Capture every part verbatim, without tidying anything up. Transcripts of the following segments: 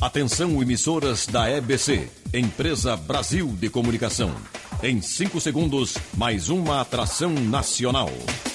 Atenção, emissoras da E B C, Empresa Brasil de Comunicação. Em cinco segundos, mais uma atração nacional.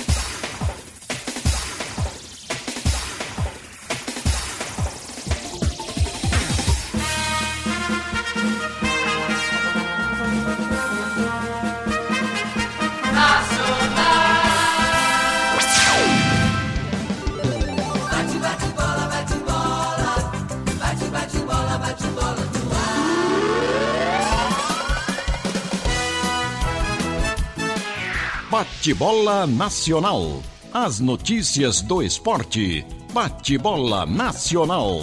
Bate-bola Nacional. As notícias do esporte. Bate-bola Nacional.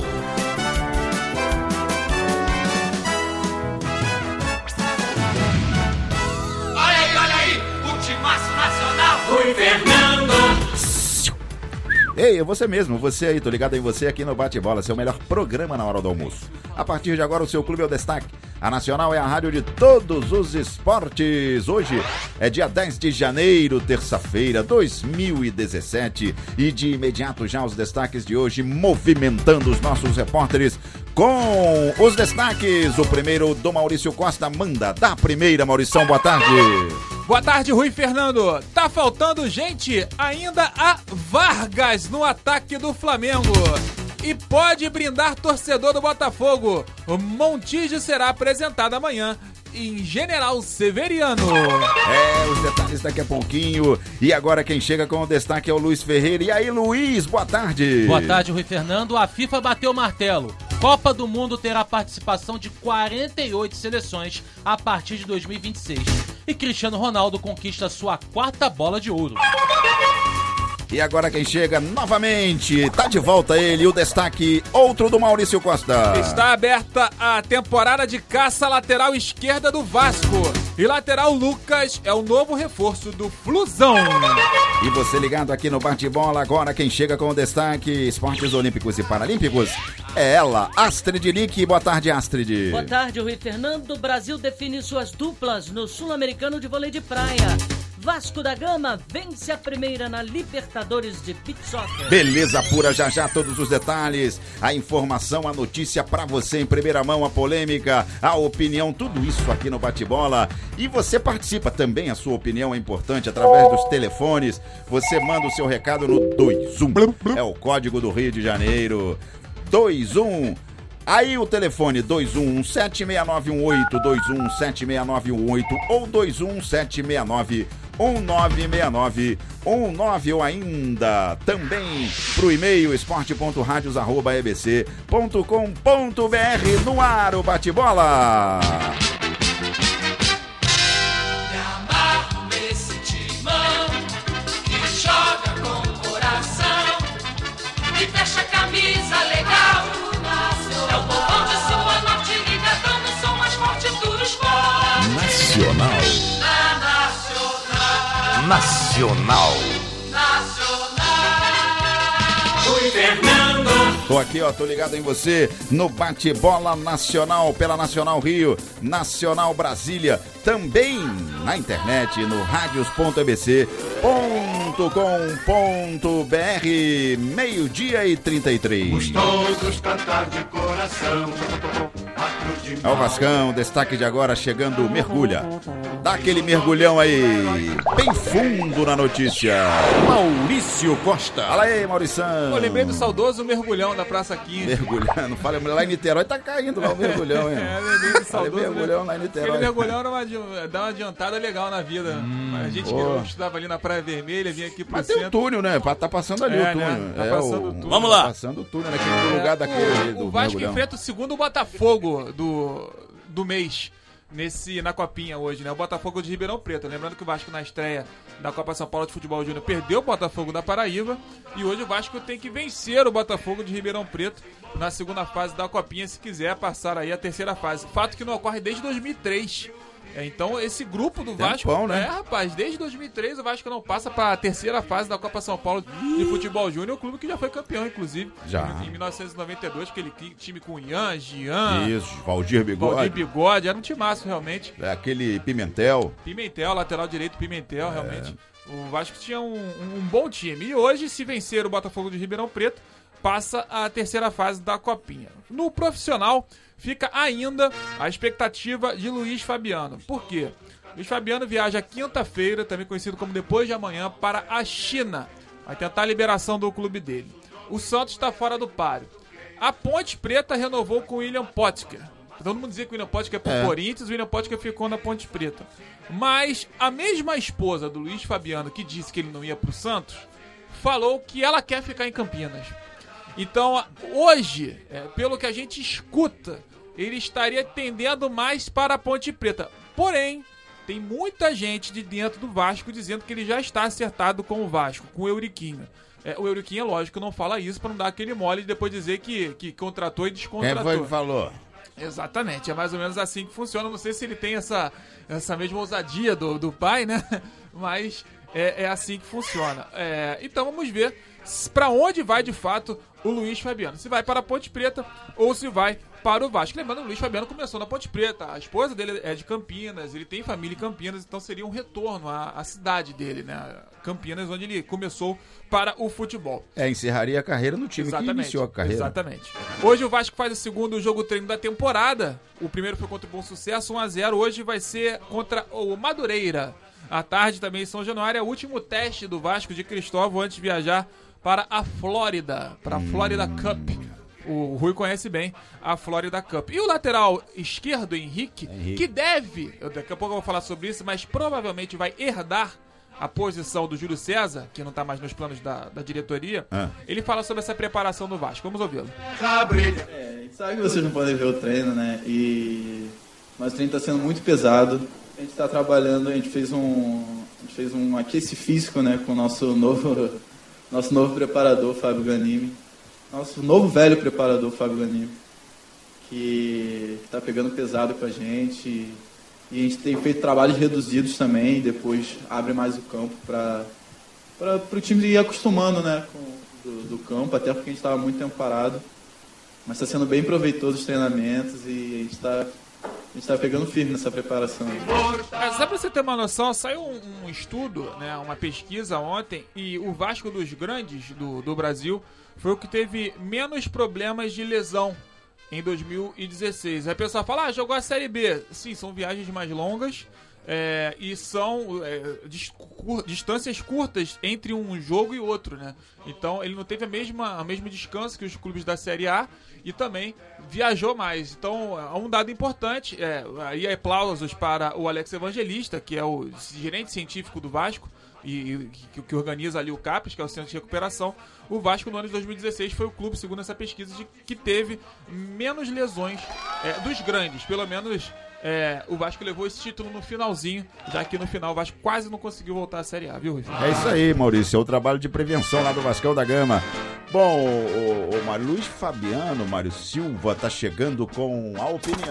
Olha aí, olha aí, o timaço nacional. Rui Fernando. Ei, é você mesmo, você aí, tô ligado em você aqui no Bate-Bola, seu melhor programa na hora do almoço. A partir de agora o seu clube é o destaque. A Nacional é a rádio de todos os esportes. Hoje é dia dez de janeiro, terça-feira, dois mil e dezessete. E de imediato já os destaques de hoje, movimentando os nossos repórteres com os destaques. O primeiro do Maurício Costa, manda da primeira, Maurição, boa tarde. Boa tarde, Rui Fernando. Tá faltando gente? Ainda há Vargas no ataque do Flamengo. E pode brindar torcedor do Botafogo. O Montijo será apresentado amanhã em General Severiano. É, os detalhes daqui a pouquinho. E agora quem chega com o destaque é o Luiz Ferreira. E aí, Luiz, boa tarde. Boa tarde, Rui Fernando. A FIFA bateu o martelo. Copa do Mundo terá participação de quarenta e oito seleções a partir de dois mil e vinte e seis. E Cristiano Ronaldo conquista sua quarta bola de ouro. E agora quem chega novamente, tá de volta ele, o destaque, outro do Maurício Costa. Está aberta a temporada de caça lateral esquerda do Vasco. E lateral Lucas é o novo reforço do Flusão. E você ligado aqui no Bate-Bola, agora quem chega com o destaque, esportes olímpicos e paralímpicos, é ela, Astrid Lick. Boa tarde, Astrid. Boa tarde, Rui Fernando. O Brasil define suas duplas no Sul-Americano de Vôlei de Praia. Vasco da Gama vence a primeira na Libertadores de Beach Soccer. Beleza pura, já já todos os detalhes, a informação, a notícia pra você em primeira mão, a polêmica, a opinião, tudo isso aqui no Bate-Bola. E você participa também, a sua opinião é importante, através dos telefones. Você manda o seu recado no dois um, é o código do Rio de Janeiro, dois um. Aí o telefone dois um um sete seis nove um oito, dois um um sete seis nove um oito ou dois um um sete seis nove um nove seis nove um nove ou ainda também pro e-mail esporte ponto radios arroba e b c ponto com ponto b r. No ar o Bate-Bola. Me amarro nesse timão que joga com o coração e fecha a camisa legal. É o povão de sua norte ligadão no som mais forte do esporte. Nacional. Na Nacional. Nacional. Nacional. Rui Fernando. Tô aqui, ó, tô ligado em você no Bate-Bola Nacional, pela Nacional Rio, Nacional Brasília, também na internet, no radios ponto e b c ponto com ponto b r, meio-dia e trinta e três. Todos cantar de coração. É o Vascão, destaque de agora, chegando, mergulha. Dá aquele mergulhão aí, bem fundo na notícia. Maurício Costa. Fala aí, Maurição. Eu lembrei do saudoso mergulhão da Praça quinze. Mergulhando, fala, lá em Niterói tá caindo lá o mergulhão, hein? É, lembrei do saudoso mergulhão lá em Niterói. Aquele mergulhão era uma, dá uma adiantada legal na vida. Hum, a gente oh. que estudava ali na Praia Vermelha, vinha aqui pro Mas centro. tem o túnel, né? Tá passando ali É, o túnel. né? Tá é, passando o... o túnel. Vamos lá. Tá passando o túnel naquele é, lugar daquele do O Vasco mergulhão. enfrenta o segundo Botafogo do, do mês. Nesse, na Copinha hoje, né? O Botafogo de Ribeirão Preto. Lembrando que o Vasco na estreia da Copa São Paulo de Futebol Júnior perdeu o Botafogo da Paraíba. E hoje o Vasco tem que vencer o Botafogo de Ribeirão Preto na segunda fase da Copinha, se quiser passar aí a terceira fase. Fato que não ocorre desde dois mil e três. É, então esse grupo do Vasco, Tempão, né? é rapaz, desde dois mil e três o Vasco não passa para a terceira fase da Copa São Paulo de Futebol Júnior, o clube que já foi campeão, inclusive, já. Em, em mil novecentos e noventa e dois, aquele time com Ian, Jean, isso, Valdir Bigode. Valdir Bigode, era um timaço realmente. É, aquele Pimentel. Pimentel, lateral direito Pimentel, é. realmente. O Vasco tinha um, um bom time. E hoje, se vencer o Botafogo de Ribeirão Preto, passa a terceira fase da Copinha. No profissional, fica ainda a expectativa de Luiz Fabiano. Por quê? Luiz Fabiano viaja quinta-feira, também conhecido como depois de amanhã, para a China. Vai tentar a liberação do clube dele. O Santos está fora do páreo. A Ponte Preta renovou com o William Potker. Todo mundo dizia que o William Potker é pro é. Corinthians, o William Potker ficou na Ponte Preta. Mas a mesma esposa do Luiz Fabiano, que disse que ele não ia pro Santos, falou que ela quer ficar em Campinas. Então, hoje, é, pelo que a gente escuta, ele estaria tendendo mais para a Ponte Preta. Porém, tem muita gente de dentro do Vasco dizendo que ele já está acertado com o Vasco, com o Euriquinho. É, o Euriquinho, lógico, não fala isso para não dar aquele mole e depois dizer que, que contratou e descontratou. Quem foi que falou? Exatamente, é mais ou menos assim que funciona. Não sei se ele tem essa, essa mesma ousadia do, do pai, né? Mas é, é assim que funciona. É, então vamos ver para onde vai de fato o Luiz Fabiano. Se vai para a Ponte Preta ou se vai para o Vasco. Lembrando, o Luiz Fabiano começou na Ponte Preta. A esposa dele é de Campinas, ele tem família em Campinas, então seria um retorno à, à cidade dele, né? Campinas, onde ele começou para o futebol. É, encerraria a carreira no time Exatamente, que iniciou a carreira. Exatamente. Hoje o Vasco faz o segundo jogo treino da temporada. O primeiro foi contra o Bom Sucesso, um a zero. Hoje vai ser contra o Madureira. À tarde também em São Januário, é o último teste do Vasco de Cristóvão antes de viajar para a Flórida, para a Florida Cup. O Rui conhece bem a Florida Cup. E o lateral esquerdo, Henrique, Henrique, que deve, daqui a pouco eu vou falar sobre isso, mas provavelmente vai herdar a posição do Júlio César, que não está mais nos planos da, da diretoria. Ah. Ele fala sobre essa preparação do Vasco. Vamos ouvi-lo. É, a gente sabe que vocês não podem ver o treino, né? E... Mas o treino está sendo muito pesado. A gente está trabalhando, a gente fez um, a gente fez um aquece físico, né, com o nosso novo, nosso novo preparador, Fábio Ganimi. Nosso novo velho preparador, Fábio Ganimi, que está pegando pesado com a gente. E a gente tem feito trabalhos reduzidos também, depois abre mais o campo para o time ir acostumando, né, com, do, do campo, até porque a gente estava muito tempo parado. Mas está sendo bem proveitoso os treinamentos e a gente está... A gente tá pegando firme nessa preparação. É, só pra você ter uma noção, saiu um, um estudo, né, uma pesquisa ontem, e o Vasco dos grandes do, do Brasil foi o que teve menos problemas de lesão em dois mil e dezesseis. Aí a pessoa fala, ah, jogou a Série B. Sim, são viagens mais longas é, e são é, distâncias curtas entre um jogo e outro, né? Então ele não teve a mesma, a mesmo descanso que os clubes da Série A e também viajou mais. Então, é um dado importante, é, aí aplausos para o Alex Evangelista, que é o gerente científico do Vasco, e, e que, que organiza ali o CAPES, que é o Centro de Recuperação. O Vasco no ano de dois mil e dezesseis foi o clube, segundo essa pesquisa, de, que teve menos lesões é, dos grandes. Pelo menos é, o Vasco levou esse título no finalzinho, já que no final o Vasco quase não conseguiu voltar à Série A, viu, Rui? É isso aí, Maurício, é o trabalho de prevenção lá do Vascão da Gama. Bom, o, o, o Mário Luiz Fabiano, Mário Silva, tá chegando com a opinião.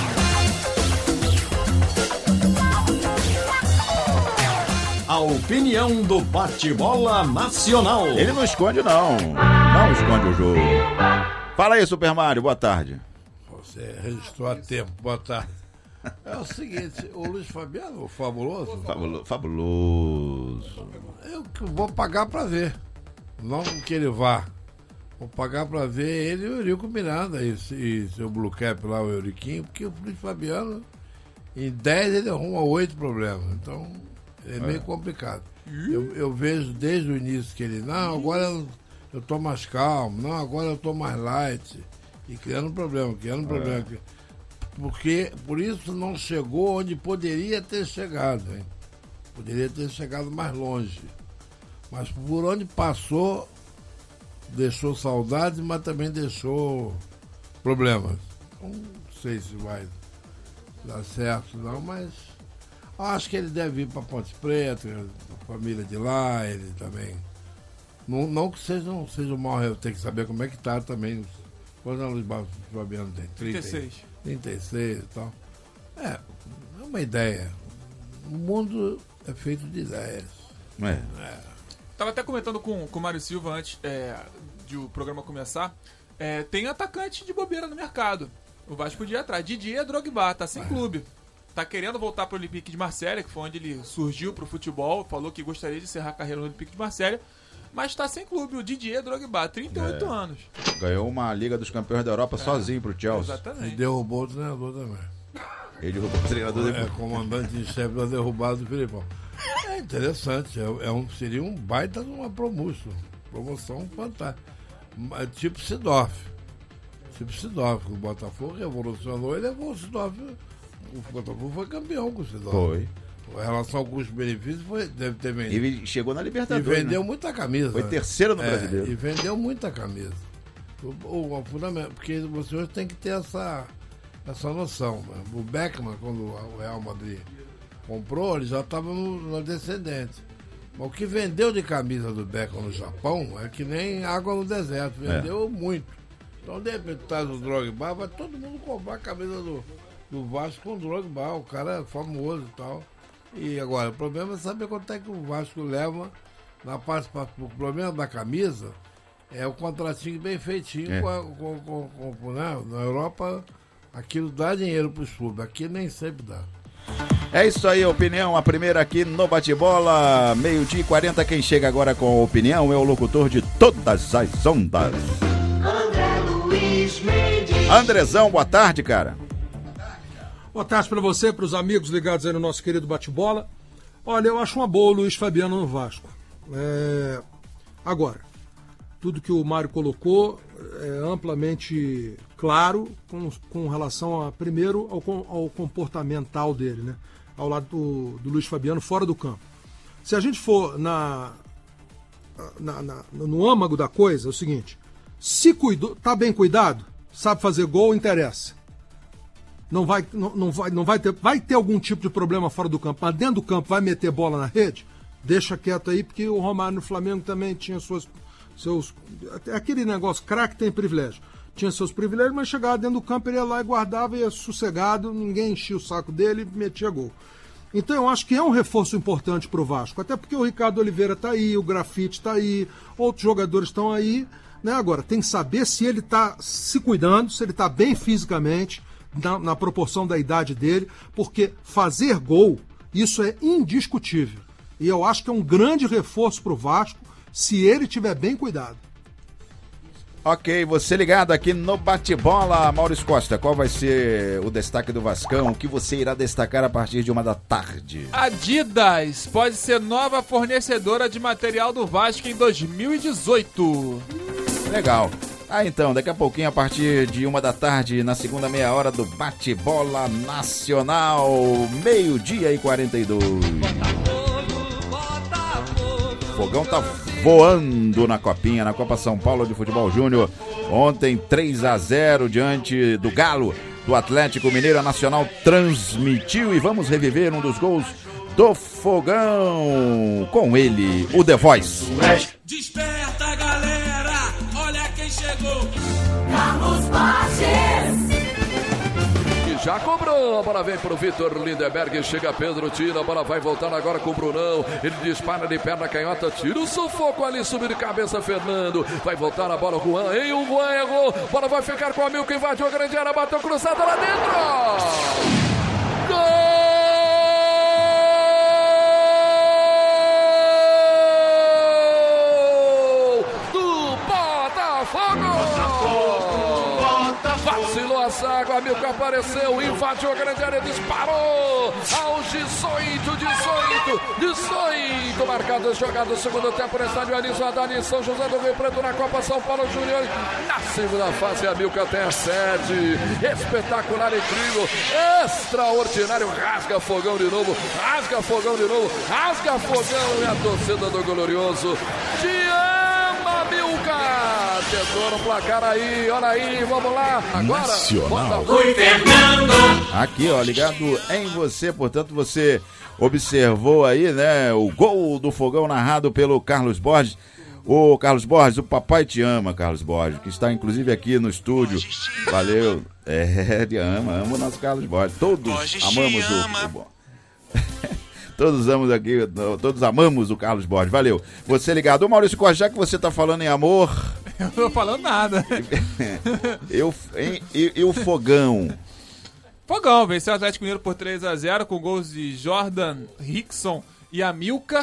A opinião do bate-bola nacional. Ele não esconde, não. Não esconde o jogo. Fala aí, Super Mário, boa tarde. Você registrou a tempo, boa tarde. É o seguinte, o Luiz Fabiano, o fabuloso. Fabulo, fabuloso. Eu vou pagar pra ver. Não que ele vá. Vou pagar pra ver ele e o Eurico Miranda e, e seu Blue Cap lá, o Euriquinho, porque o Luiz Fabiano, em dez ele arruma oito problemas. Então, é meio é. complicado. Eu, eu vejo desde o início que ele, não, agora eu, eu tô mais calmo, não, agora eu tô mais light. E criando problema, criando problema. É. Porque, por isso não chegou onde poderia ter chegado, hein? Poderia ter chegado mais longe. Mas por onde passou, deixou saudades, mas também deixou problemas. Não sei se vai dar certo, não, mas acho que ele deve ir para Ponte Preta, a família de lá, ele também. Não, não que seja, não seja um mau, eu tenho que saber como é que tá também. Quando o Luiz Fabiano tem? trinta e seis. trinta e seis e tal. É, é uma ideia. O mundo é feito de ideias. É. É. Tava até comentando com, com o Mário Silva antes é, de o programa começar. É, tem atacante de bobeira no mercado. O Vasco podia ir atrás. Didier Drogba, tá sem é. clube. Tá querendo voltar pro Olympique de Marselha, que foi onde ele surgiu pro futebol. Falou que gostaria de encerrar a carreira no Olympique de Marselha. mas tá sem clube. O Didier Drogba, trinta e oito É. anos. Ganhou uma Liga dos Campeões da Europa sozinho pro Chelsea. E Exatamente. derrubou o treinador também. Ele derrubou o treinador É, depois. comandante em chefe da derrubada do Filipão. É interessante, é, é um, seria um baita de uma promoção. Promoção fantástica. É tipo Sidorf. Tipo Sidorf. O Botafogo revolucionou e levou o Sidorf. O Botafogo foi campeão com o Sidorf. Foi. A relação custo-benefício foi, deve ter vendido. Ele chegou na E Libertadores. vendeu né? muita camisa. Foi né? terceiro no É, Brasileiro. E vendeu muita camisa. O, o, o fundamento, porque você hoje tem que ter essa, essa noção. Né? O Beckman, quando o Real Madrid comprou, ele já estava no, no descendente. Mas o que vendeu de camisa do Beckman no Japão é que nem água no deserto. Vendeu muito. Então, de repente, traz o Drogba, vai todo mundo comprar a camisa do, do Vasco com o Drogba. O cara é famoso e tal. E agora, o problema é saber quanto é que o Vasco leva na participação. O problema da camisa é o contratinho bem feitinho É. com, a, com, com, com né? Na Europa, aquilo dá dinheiro para os clubes, aqui nem sempre dá. É isso aí, opinião. A primeira aqui no Bate-Bola, meio-dia e quarenta. Quem chega agora com a opinião é o locutor de todas as ondas. André Luiz Mendes. Andrezão, boa tarde, cara. Boa tarde para você, para os amigos ligados aí no nosso querido bate-bola. Olha, eu acho uma boa o Luiz Fabiano no Vasco. É... Agora, tudo que o Mário colocou é amplamente claro com, com relação, a, primeiro, ao, ao comportamental dele, né? Ao lado do, do Luiz Fabiano fora do campo. Se a gente for na, na, na, no âmago da coisa, é o seguinte: se cuidou, tá bem cuidado, sabe fazer gol, interessa. Não vai, não, não, vai, não vai ter. Vai ter algum tipo de problema fora do campo, mas dentro do campo vai meter bola na rede? Deixa quieto aí, porque o Romário no Flamengo também tinha suas, seus. Aquele negócio, craque tem privilégio. Tinha seus privilégios, mas chegava dentro do campo, ele ia lá e guardava, ia sossegado, ninguém enchia o saco dele e metia gol. Então eu acho que é um reforço importante para o Vasco, até porque o Ricardo Oliveira está aí, o Grafite está aí, outros jogadores estão aí. Né? Agora, tem que saber se ele está se cuidando, se ele está bem fisicamente, na, na proporção da idade dele, porque fazer gol, isso é indiscutível. E eu acho que é um grande reforço para o Vasco, se ele tiver bem cuidado. Ok, você ligado aqui no Bate-Bola, Maurício Costa, qual vai ser o destaque do Vascão? O que você irá destacar a partir de uma da tarde? Adidas pode ser nova fornecedora de material do Vasco em dois mil e dezoito. Legal. Ah, então, daqui a pouquinho, a partir de uma da tarde, na segunda meia hora do Bate-Bola Nacional, meio-dia e quarenta e dois. O Fogão tá voando na Copinha, na Copa São Paulo de Futebol Júnior. Ontem, três a zero diante do Galo, do Atlético Mineiro. A Nacional transmitiu e vamos reviver um dos gols do Fogão. Com ele, o The Voice. Desperta, galera, olha quem chegou. Carlos Borges. Já cobrou, a bola vem pro Vitor Lindenberg, chega Pedro, tira, a bola vai voltar agora com o Brunão, ele dispara de perna canhota, tira o sufoco ali, subiu de cabeça Fernando, vai voltar a bola o Juan, ei, o Juan errou, bola vai ficar com o Amil, que invadiu a grande área, bateu cruzada lá dentro, gol do Botafogo! Vacilou a zaga, o Amilcar apareceu, invadiu a grande área, disparou aos dezoito, dezoito, dezoito marcadas jogadas, segundo tempo no estádio Anísio Haddad em São José do Rio Preto, na Copa São Paulo Júnior, na segunda fase, Amilcar tem a sede, espetacular, incrível, extraordinário, rasga Fogão de novo, rasga Fogão de novo, rasga Fogão, e a torcida do Glorioso te ama, Amilcar! Tentou no placar aí, olha aí, vamos lá. Agora, Nacional. Oi, Fernando. Aqui, ó, ligado em você, portanto, você observou aí, né, o gol do Fogão narrado pelo Carlos Borges. Ô, Carlos Borges, o papai te ama, Carlos Borges, que está inclusive aqui no estúdio. Valeu. É, te ama, ama o nosso Carlos Borges. Todos amamos o... o... Todos amamos aqui, todos amamos o Carlos Borges. Valeu. Você ligado. Ô, Maurício Costa, já que você tá falando em amor... Eu não tô falando nada. eu, em, e, e o Fogão? Fogão venceu o Atlético Mineiro por três a zero com gols de Jordan, Rickson e Amilcar.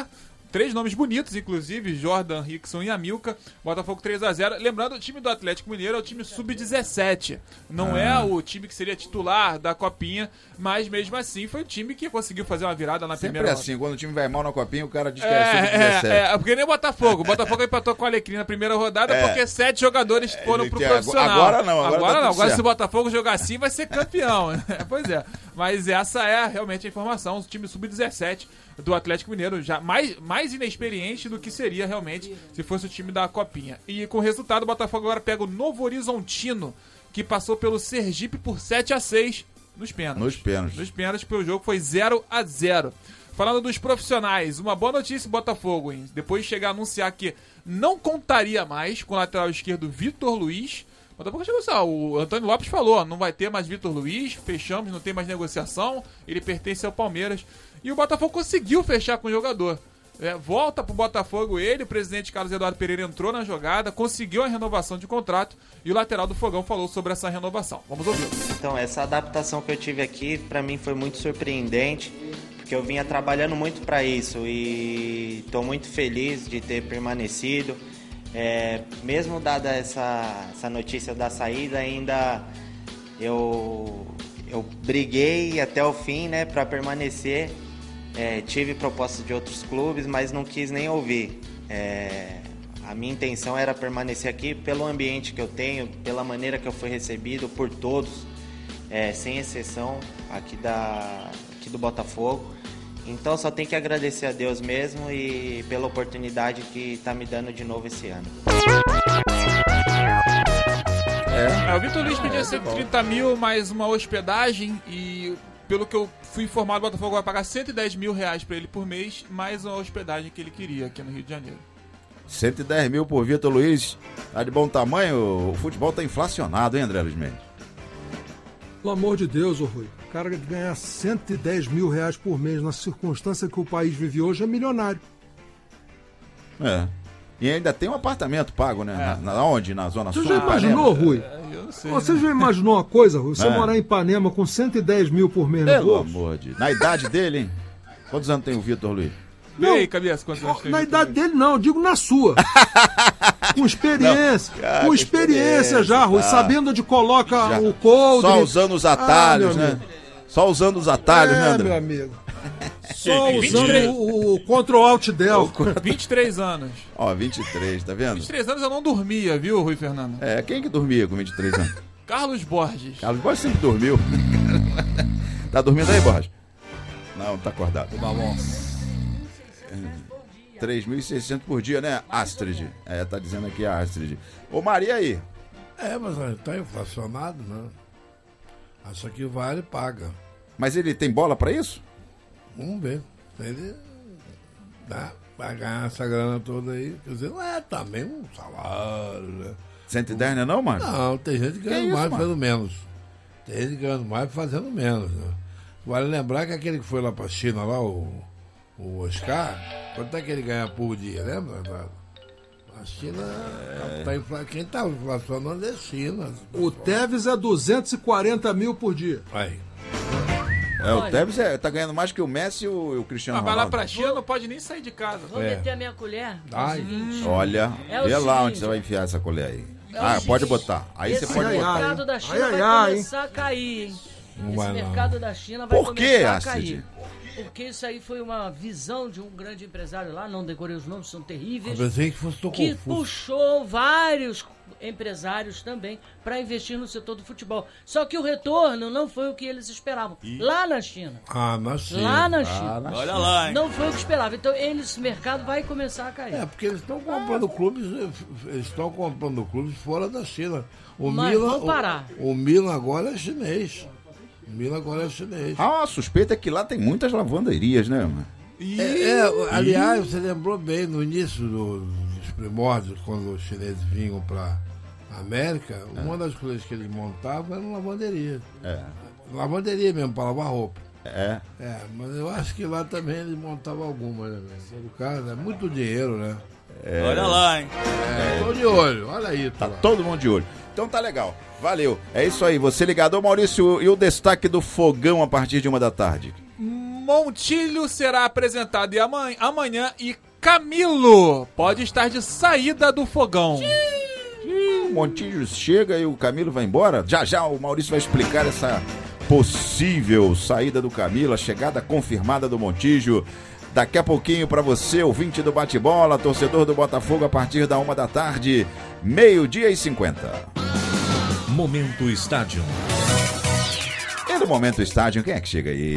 três nomes bonitos, inclusive, Jordan, Rickson e Amilca. Botafogo três a zero. Lembrando, o time do Atlético Mineiro é o time sub dezessete. Não ah. é o time que seria titular da Copinha, mas mesmo assim foi o time que conseguiu fazer uma virada na Sempre primeira... Sempre assim, quando o time vai mal na Copinha, o cara diz que é, é sub dezessete. É, é, porque nem o Botafogo. O Botafogo empatou com o Alecrim na primeira rodada é. porque sete jogadores foram pro profissional. Agora não, agora, agora tá não. Agora certo. se o Botafogo jogar assim, vai ser campeão. Pois é. Mas essa é realmente a informação. O time sub dezessete do Atlético Mineiro, já mais, mais inexperiente do que seria realmente se fosse o time da Copinha. E com o resultado, o Botafogo agora pega o Novo Horizontino, que passou pelo Sergipe por sete a seis nos pênaltis. Nos pênaltis. Nos pênaltis, porque o jogo foi zero a zero. Falando dos profissionais, uma boa notícia, Botafogo, hein? Depois de chegar a anunciar que não contaria mais com o lateral esquerdo Vitor Luiz. O Botafogo chegou assim, ó, o Antônio Lopes falou, ó, não vai ter mais Vitor Luiz, fechamos, não tem mais negociação, ele pertence ao Palmeiras. E o Botafogo conseguiu fechar com o jogador. É, volta pro Botafogo ele, o presidente Carlos Eduardo Pereira entrou na jogada, conseguiu a renovação de contrato e o lateral do Fogão falou sobre essa renovação. Vamos ouvir. Então, essa adaptação que eu tive aqui, para mim foi muito surpreendente, porque eu vinha trabalhando muito para isso e estou muito feliz de ter permanecido. É, mesmo dada essa, essa notícia da saída, ainda eu, eu briguei até o fim, né, para permanecer. É, tive propostas de outros clubes, mas não quis nem ouvir. É, a minha intenção era permanecer aqui pelo ambiente que eu tenho, pela maneira que eu fui recebido por todos, é, sem exceção, aqui, da, aqui do Botafogo. Então só tenho que agradecer a Deus mesmo e pela oportunidade que está me dando de novo esse ano. É, o Vitor Luiz pedia cento e trinta mil mais uma hospedagem e... Pelo que eu fui informado, o Botafogo vai pagar cento e dez mil reais pra ele por mês, mais uma hospedagem que ele queria aqui no Rio de Janeiro. cento e dez mil por Vitor Luiz. Tá de bom tamanho? O futebol tá inflacionado, hein, André Luiz Mendes? Pelo amor de Deus, ô Rui. O cara ganhar cento e dez mil reais por mês na circunstância que o país vive hoje é milionário. É. E ainda tem um apartamento pago, né? É. Na, na onde? Na Zona Você Sul? Você já imaginou, Rui? É, eu não sei, Você né? já imaginou uma coisa, Rui? Você É. morar em Ipanema com cento e dez mil por mês no Pelo bolso? amor de Deus. Na idade dele, hein? Quantos anos tem o Vitor Luiz? Não, ei, cabeça, quantos anos tem na o Vitor idade Luiz? dele não, eu digo na sua. Com experiência. Não, cara, com com experiência, experiência, já, Rui. tá. Sabendo onde coloca Já. o coldre. Só usando os atalhos, Ah, meu né? amigo. Só usando os atalhos, é, né, André? meu amigo. Só Vinte e usando três. o, o Ctrl Alt Del. vinte e três anos. Ó, vinte e três, tá vendo? vinte e três anos eu não dormia, viu, Rui Fernando? É, quem que dormia com vinte e três anos? Carlos Borges. Carlos Borges sempre dormiu. Tá dormindo aí, Borges? Não, tá acordado. Tá bom. três mil e seiscentos por dia, né, Astrid? É, tá dizendo aqui a Astrid. Ô, Maria aí. É, mas tá inflacionado, né? Acha que vale, paga. Mas ele tem bola pra isso? Vamos ver. Ele dá, vai ganhar essa grana toda aí. Quer dizer, não é também um salário, né? cento e dez, não é não, Márcio? Não, tem gente ganhando isso, mais mano? fazendo menos. Tem gente ganhando mais fazendo menos, né? Vale lembrar que aquele que foi lá pra China, lá, o, o Oscar, quanto é que ele ganha por dia, lembra? A China, é. tá infla... quem tá inflacionando é a China. O Tevez é duzentos e quarenta mil por dia. Aí. É, o Olha. Tevez é, tá ganhando mais que o Messi e o, e o Cristiano Mas vai lá Ronaldo. pra China, não pode nem sair de casa. Vou É. meter a minha colher. Ai. Hum. Olha, É o vê lá seguinte. onde você vai enfiar essa colher aí. É o ah, seguinte, pode botar. Aí Esse você pode botar. mercado da China Ai, ai, vai ai, começar a cair, hein? Não Esse vai, não. mercado da China vai Por quê, começar a Astrid? cair. Porque isso aí foi uma visão de um grande empresário lá, não decorei os nomes, são Eu terríveis, pensei que fosse tão que confuso. puxou vários empresários também para investir no setor do futebol. Só que o retorno não foi o que eles esperavam. Lá na China. Ah, na China. Lá na Ah, China. na Olha lá, hein? Não foi o que esperava. Então, eles, esse mercado vai começar a cair. É, porque eles estão comprando clubes, eles estão comprando clubes fora da China. O Mas Milan, vão parar. O, o Milan agora é chinês. O Milan agora é chinês. Ah, a suspeita é que lá tem muitas lavanderias, né, mano? E... É, é, aliás, você lembrou bem, no início do- dos primórdios, quando os chineses vinham para a América, uma das coisas que eles montavam era uma lavanderia. É. Lavanderia mesmo, para lavar roupa. É. É, mas eu acho que lá também eles montavam algumas, né, velho? No caso, é muito dinheiro, né? Olha lá, hein? É, tô de olho, olha aí, Tá lá. todo mundo de olho. Então tá legal. Valeu. É isso aí. Você ligado. Ô, Maurício, e o destaque do Fogão a partir de uma da tarde? Montilho será apresentado e amanhã, amanhã e Camilo pode estar de saída do Fogão. O Montijo chega e o Camilo vai embora. Já já o Maurício vai explicar essa possível saída do Camilo, a chegada confirmada do Montijo. Daqui a pouquinho para você, ouvinte do Bate-Bola, torcedor do Botafogo, a partir da uma da tarde, meio-dia e cinquenta. Momento Estádio. E no Momento Estádio, quem é que chega aí?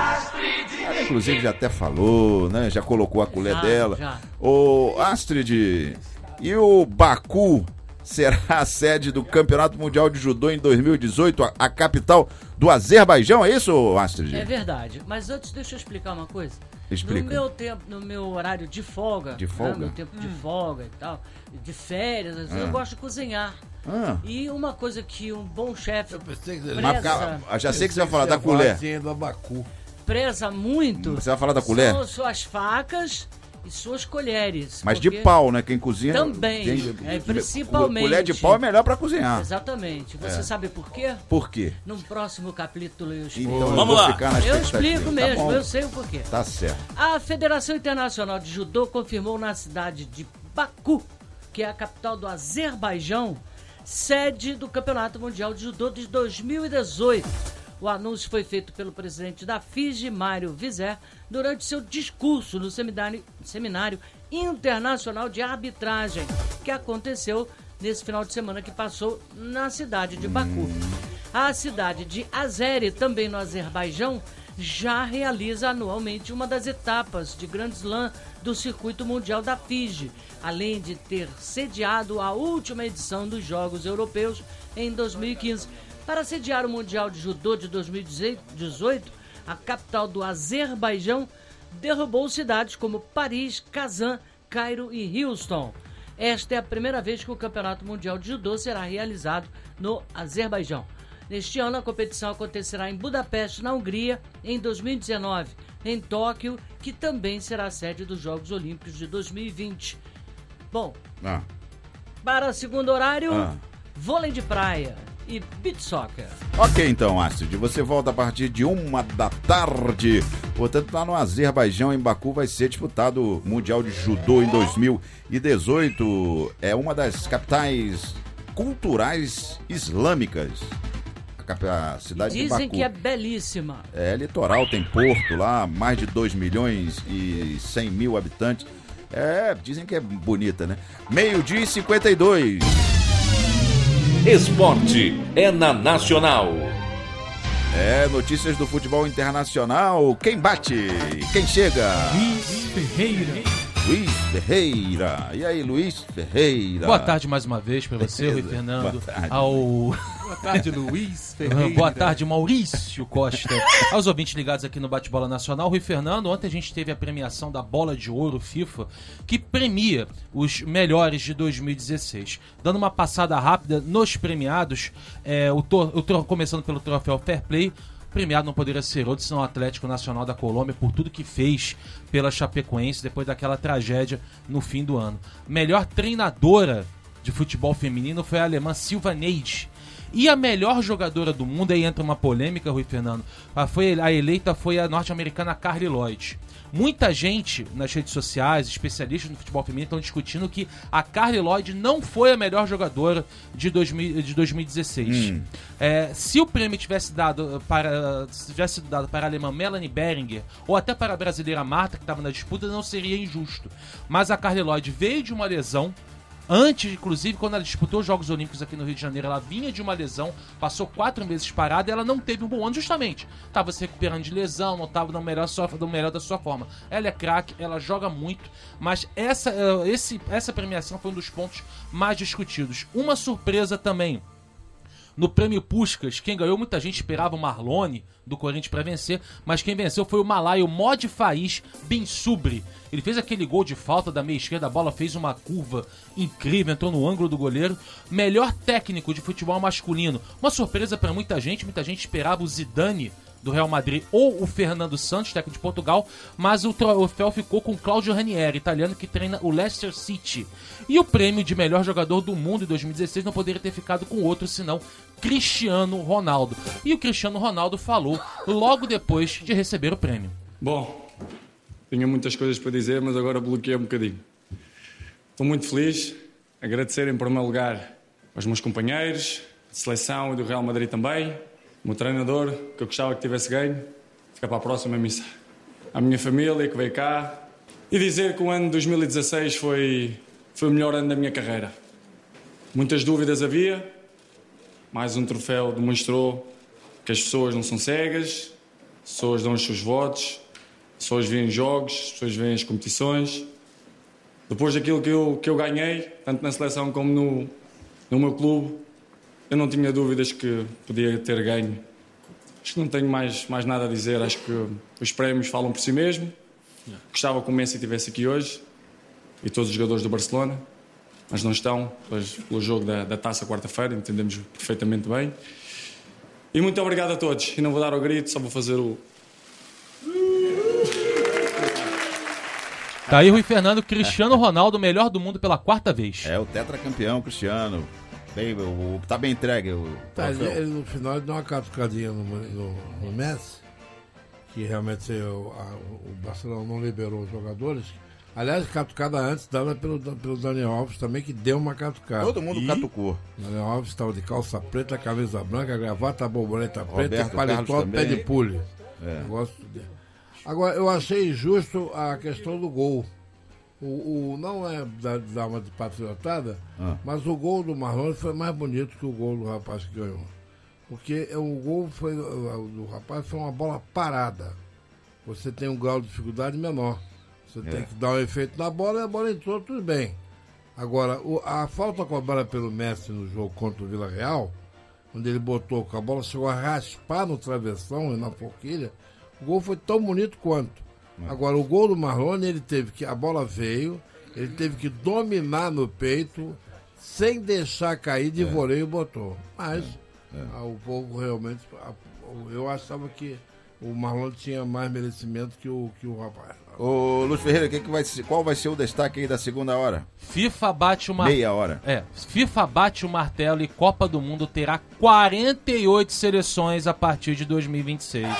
Ela, inclusive, já até falou, né? Já colocou a colher Já, dela. já. Ô, Astrid, e o Baku será a sede do Campeonato Mundial de Judô em dois mil e dezoito, a, a capital do Azerbaijão, é isso, Astrid? É verdade, mas antes deixa eu explicar uma coisa. Explica. No meu tempo, no meu horário de folga, De folga? Né, meu tempo de folga e tal, de férias, assim, eu Ah. gosto de cozinhar. Ah. E uma coisa que um bom chefe Mas, preza, calma, já sei que você vai falar Você da ia falar colher. assim, do Abacu. preza muito Você vai falar da colher? são suas facas e suas colheres. Mas de porque- pau, né? Quem cozinha... Também, quem- é, principalmente. Colher de pau é melhor pra cozinhar. Exatamente. Você É. sabe por quê? Por quê? No próximo capítulo eu explico. Então eu vou ficar na Eu expectativa. explico Tá mesmo, bom. eu sei o porquê. Tá certo. A Federação Internacional de Judô confirmou na cidade de Baku, que é a capital do Azerbaijão, sede do Campeonato Mundial de Judô de dois mil e dezoito. O anúncio foi feito pelo presidente da F I G, Mário Vizer, durante seu discurso no seminário, seminário Internacional de Arbitragem, que aconteceu nesse final de semana que passou na cidade de Baku. A cidade de Azeri, também no Azerbaijão, já realiza anualmente uma das etapas de Grand Slam do circuito mundial da F I G, além de ter sediado a última edição dos Jogos Europeus em dois mil e quinze. Para sediar o Mundial de Judô de dois mil e dezoito, a capital do Azerbaijão derrubou cidades como Paris, Kazan, Cairo e Houston. Esta é a primeira vez que o Campeonato Mundial de Judô será realizado no Azerbaijão. Neste ano, a competição acontecerá em Budapeste, na Hungria, em dois mil e dezenove, em Tóquio, que também será a sede dos Jogos Olímpicos de dois mil e vinte. Bom, Ah. para o segundo horário, Ah. vôlei de praia e beach soccer. Ok, então, Astrid, você volta a partir de uma da tarde. Portanto, lá no Azerbaijão, em Baku, vai ser disputado o Mundial de Judô em dois mil e dezoito. É uma das capitais culturais islâmicas. A, cap- a cidade de Dizem Baku. que é belíssima. É litoral, tem porto lá, mais de dois milhões e cem mil habitantes. É, dizem que é bonita, né? Meio-dia e cinquenta e dois. Esporte é na Nacional. É, notícias do futebol internacional. Quem bate? Quem chega? Luiz Ferreira. Luiz Ferreira. E aí, Luiz Ferreira? Boa tarde mais uma vez para você, Rui Fernando. Boa tarde. Ao... Boa tarde, Luiz Ferreira. Boa tarde, Maurício Costa. Aos ouvintes ligados aqui no Bate-Bola Nacional. Rui Fernando, ontem a gente teve a premiação da Bola de Ouro FIFA, que premia os melhores de dois mil e dezesseis. Dando uma passada rápida nos premiados, é, o tor- o tor- começando pelo troféu Fair Play, premiado não poderia ser outro senão o Atlético Nacional da Colômbia por tudo que fez pela Chapecoense depois daquela tragédia no fim do ano. Melhor treinadora de futebol feminino foi a alemã Silva Neide. E a melhor jogadora do mundo, aí entra uma polêmica, Rui Fernando, a, foi, a eleita foi a norte-americana Carly Lloyd. Muita gente nas redes sociais, especialistas no futebol feminino, estão discutindo que a Carly Lloyd não foi a melhor jogadora de, dois mil, de dois mil e dezesseis. Hum. É, se o prêmio tivesse dado para, se tivesse sido dado para a alemã Melanie Beringer ou até para a brasileira Marta, que estava na disputa, não seria injusto. Mas a Carly Lloyd veio de uma lesão. Antes, inclusive, quando ela disputou os Jogos Olímpicos aqui no Rio de Janeiro, ela vinha de uma lesão, passou quatro meses parada e ela não teve um bom ano justamente. Estava se recuperando de lesão, não estava no melhor, sua- no melhor da sua forma. Ela é craque, ela joga muito, mas essa, eh, esse, essa premiação foi um dos pontos mais discutidos. Uma surpresa também. No prêmio Puskás, quem ganhou, muita gente esperava o Marlone do Corinthians para vencer, mas quem venceu foi o malaio Mod Faiz Bin Subri. Ele fez aquele gol de falta da meia esquerda, a bola fez uma curva incrível, entrou no ângulo do goleiro. Melhor técnico de futebol masculino. Uma surpresa para muita gente, muita gente esperava o Zidane do Real Madrid ou o Fernando Santos, técnico de Portugal, mas o troféu ficou com Claudio Ranieri, italiano que treina o Leicester City. E o prêmio de melhor jogador do mundo em dois mil e dezesseis não poderia ter ficado com outro senão Cristiano Ronaldo. E o Cristiano Ronaldo falou logo depois de receber o prêmio. Bom, Tinha muitas coisas para dizer, mas agora bloqueei um bocadinho. Estou muito feliz. Agradecer em primeiro lugar aos meus companheiros de seleção e do Real Madrid também. O meu treinador, que eu gostava que tivesse ganho. Fica para a próxima missa. À minha família que veio cá. E dizer que o ano de dois mil e dezasseis foi, foi o melhor ano da minha carreira. Muitas dúvidas havia. Mais um troféu demonstrou que as pessoas não são cegas. As pessoas dão os seus votos. As pessoas veem jogos, as pessoas veem as competições. Depois daquilo que eu, que eu ganhei, tanto na seleção como no, no meu clube, eu não tinha dúvidas que podia ter ganho. Acho que não tenho mais, mais nada a dizer. Acho que os prémios falam por si mesmo. Gostava que o Messi estivesse aqui hoje e todos os jogadores do Barcelona, mas não estão, pois, pelo jogo da, da Taça quarta-feira, entendemos perfeitamente bem. E muito obrigado a todos. E não vou dar ao grito, só vou fazer o... Tá aí Rui Fernando, Cristiano Ronaldo, melhor do mundo pela quarta vez. É o tetracampeão Cristiano. Bem, o, o, tá bem entregue. O, tá, ele, ele, no final ele deu uma catucadinha no, no, no Messi, que realmente o, a, o Barcelona não liberou os jogadores. Aliás, catucada antes dada pelo, pelo Daniel Alves também, que deu uma catucada. Todo mundo e... catucou. Daniel Alves estava de calça preta, camisa branca, gravata, borboleta preta, paletó, pé de pule. É. Gosto de... Agora, eu achei injusto a questão do gol. O, o, não é da, da uma de patriotada, ah. mas o gol do Marlon foi mais bonito que o gol do rapaz que ganhou. Porque o gol foi, do rapaz foi uma bola parada. Você tem um grau de dificuldade menor. Você é. tem que dar um efeito na bola e a bola entrou, tudo bem. Agora, o, a falta cobrada pelo Messi no jogo contra o Vila Real, onde ele botou, que a bola chegou a raspar no travessão e na forquilha, o gol foi tão bonito quanto. Agora, o gol do Marlon, ele teve que, a bola veio, ele teve que dominar no peito, sem deixar cair, de é. voleio e botou. Mas, é. É. A, o povo realmente, a, eu achava que o Marlon tinha mais merecimento que o, que o rapaz. Ô, Lúcio Ferreira, que que vai ser, qual vai ser o destaque aí da segunda hora? FIFA bate o martelo. Meia hora. É, FIFA bate o martelo e Copa do Mundo terá quarenta e oito seleções a partir de dois mil e vinte e seis.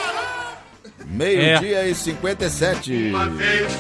Meio-dia é. e cinquenta e sete. Uma vez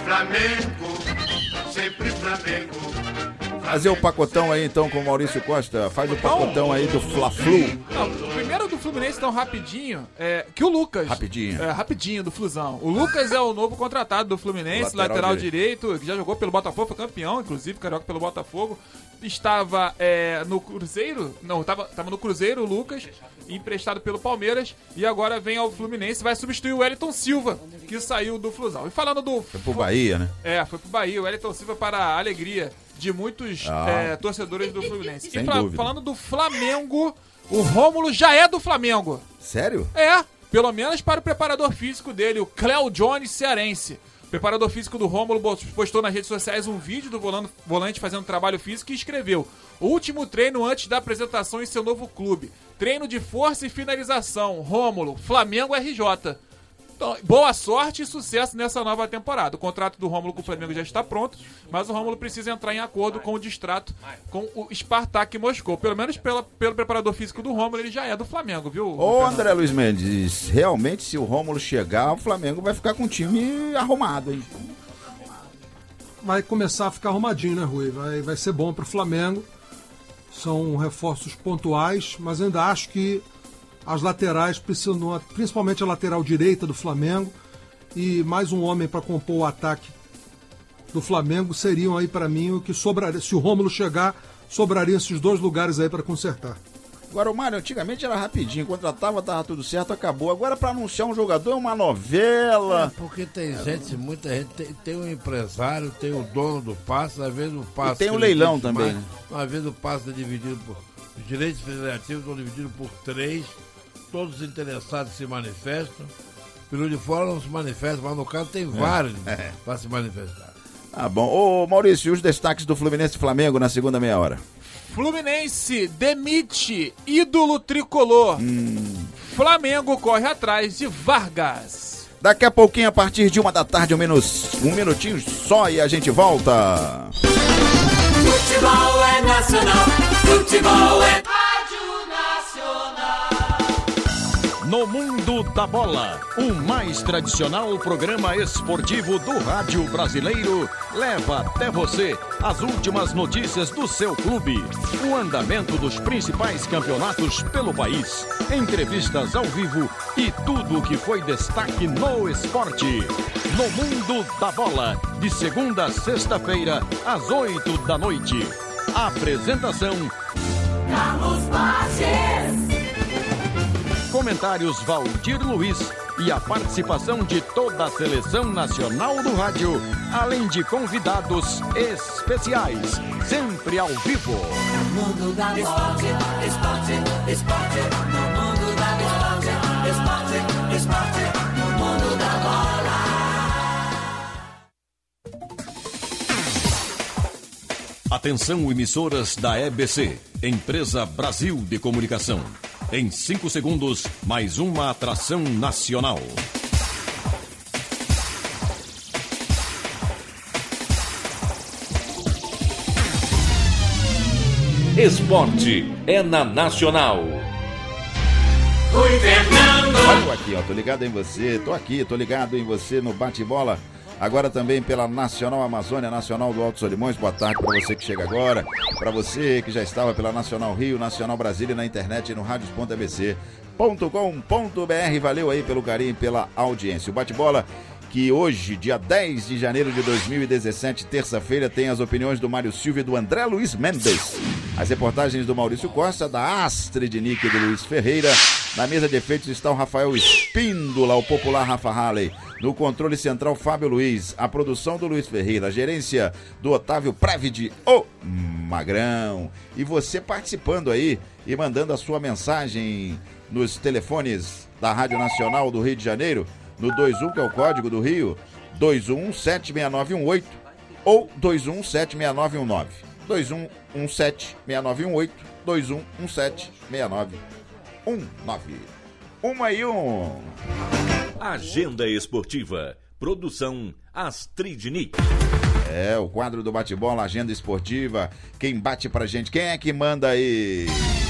Flamengo, sempre Flamengo. Fazer o pacotão aí então com o Maurício Costa. Faz o pacotão aí do Fla-Flu. Não, o primeiro do Fluminense tão rapidinho, é que o Lucas. Rapidinho. É, rapidinho, do Flusão. O Lucas é o novo contratado do Fluminense, lateral, lateral direito. direito, que já jogou pelo Botafogo, foi campeão, inclusive, carioca pelo Botafogo. Estava é, no Cruzeiro, não, estava tava no Cruzeiro o Lucas, emprestado pelo Palmeiras, e agora vem ao Fluminense, vai substituir o Wellington Silva, que saiu do Flusão. E falando do... Foi pro Bahia, né? É, foi pro Bahia, o Wellington Silva para a alegria de muitos ah. é, torcedores do Fluminense. Sem e fa- dúvida. falando do Flamengo, o Rômulo já é do Flamengo. Sério? É, pelo menos para o preparador físico dele, o Cléo Jones cearense. O preparador físico do Rômulo postou nas redes sociais um vídeo do volante fazendo trabalho físico e escreveu: último treino antes da apresentação em seu novo clube. Treino de força e finalização. Rômulo, Flamengo R J. Então, boa sorte e sucesso nessa nova temporada. O contrato do Rômulo com o Flamengo já está pronto, mas o Rômulo precisa entrar em acordo com o distrato com o Spartak Moscou. Pelo menos pela, pelo preparador físico do Rômulo, ele já é do Flamengo, viu? Ô, André Luiz Mendes, realmente se o Rômulo chegar, o Flamengo vai ficar com um time arrumado, hein? Vai começar a ficar arrumadinho, né, Rui? Vai, vai ser bom pro Flamengo. São reforços pontuais, mas ainda acho que as laterais precisam, principalmente a lateral direita do Flamengo, e mais um homem para compor o ataque do Flamengo seriam aí para mim o que sobraria. Se o Rômulo chegar, sobrariam esses dois lugares aí para consertar. Agora, o Mário, antigamente era rapidinho, contratava, tava tudo certo, acabou. Agora, para anunciar um jogador é uma novela. É, porque tem gente, muita gente, tem, tem um empresário, tem o dono do passe, às vezes o passe... E tem o leilão também, né? Às vezes o passe é dividido por... Os direitos federativos são divididos por três, todos os interessados se manifestam. Pelo de fora não se manifesta, mas no caso tem vários é. para se manifestar. Ah, bom. Ô, Maurício, os destaques do Fluminense e Flamengo na segunda meia hora. Fluminense demite ídolo tricolor. Hum. Flamengo corre atrás de Vargas. Daqui a pouquinho, a partir de uma da tarde, um, menos, um minutinho só e a gente volta. Futebol é nacional, futebol é Rádio Nacional. No Mundo da Bola, o mais tradicional programa esportivo do rádio brasileiro, leva até você as últimas notícias do seu clube, o andamento dos principais campeonatos pelo país, entrevistas ao vivo e tudo o que foi destaque no esporte. No Mundo da Bola, de segunda a sexta-feira, às oito da noite. Apresentação: Carlos Borges. Comentários: Valdir Luiz e a participação de toda a seleção nacional do rádio, além de convidados especiais, sempre ao vivo. Mundo da esporte, esporte, esporte, no mundo da esporte, esporte, esporte, no mundo da bola. Atenção, emissoras da E B C, Empresa Brasil de Comunicação. Em cinco segundos, mais uma atração nacional. Esporte é na Nacional. Rui Fernando. Tô aqui, ó, tô ligado em você, tô aqui, tô ligado em você no bate-bola. Agora também pela Nacional Amazônia, Nacional do Alto Solimões. Boa tarde para você que chega agora. Para você que já estava pela Nacional Rio, Nacional Brasília, na internet e no rádios ponto a b c ponto com ponto b r. Valeu aí pelo carinho e pela audiência. O bate-bola que hoje, dia dez de janeiro de dois mil e dezessete, terça-feira, tem as opiniões do Mário Silva e do André Luiz Mendes. As reportagens do Maurício Costa, da Astrid Nick e do Luiz Ferreira. Na mesa de efeitos está o Rafael Espíndola, o popular Rafa Halley. No controle central, Fábio Luiz. A produção do Luiz Ferreira. A gerência do Otávio Prévide, o Magrão. E você participando aí e mandando a sua mensagem nos telefones da Rádio Nacional do Rio de Janeiro, no dois um, que é o código do Rio, dois um um sete seis nove um oito ou dois um um sete seis nove um nove. dois um um sete seis nove um oito, dois um um sete seis nove um nove. Uma e um. Agenda Esportiva. Produção Astrid Nick. É, o quadro do bate-bola, Agenda Esportiva. Quem bate pra gente? Quem é que manda aí?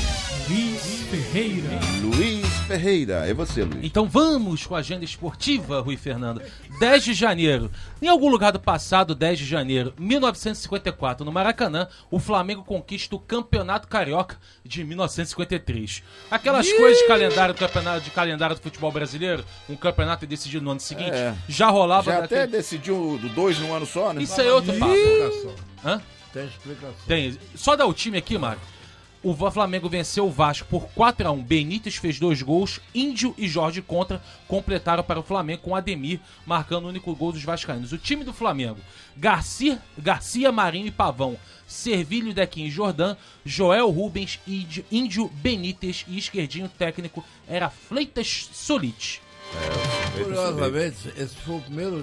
Luiz Ferreira. Luiz Ferreira, é você, Luiz. Então vamos com a agenda esportiva, Rui Fernando. dez de janeiro. Em algum lugar do passado, dez de janeiro de mil novecentos e cinquenta e quatro, no Maracanã, o Flamengo conquista o Campeonato Carioca de mil novecentos e cinquenta e três. Aquelas Ih! coisas de calendário, do campeonato, de calendário do futebol brasileiro, um campeonato decidido no ano seguinte, é. já rolava... Já daquele... até decidiu do dois no ano só, né? Isso é outro papo. Hã? Tem explicação. Tem. Só dá o time aqui, Mário. O Flamengo venceu o Vasco por quatro a um. Benítez fez dois gols. Índio e Jorge Contra completaram para o Flamengo, com Ademir marcando o único gol dos vascaínos. O time do Flamengo: Garcia, Garcia Marinho e Pavão, Servilho, Dequim e Jordan, Joel Rubens, Índio, Benítez e esquerdinho técnico era Fleitas Solite. É, curiosamente, esse foi o primeiro...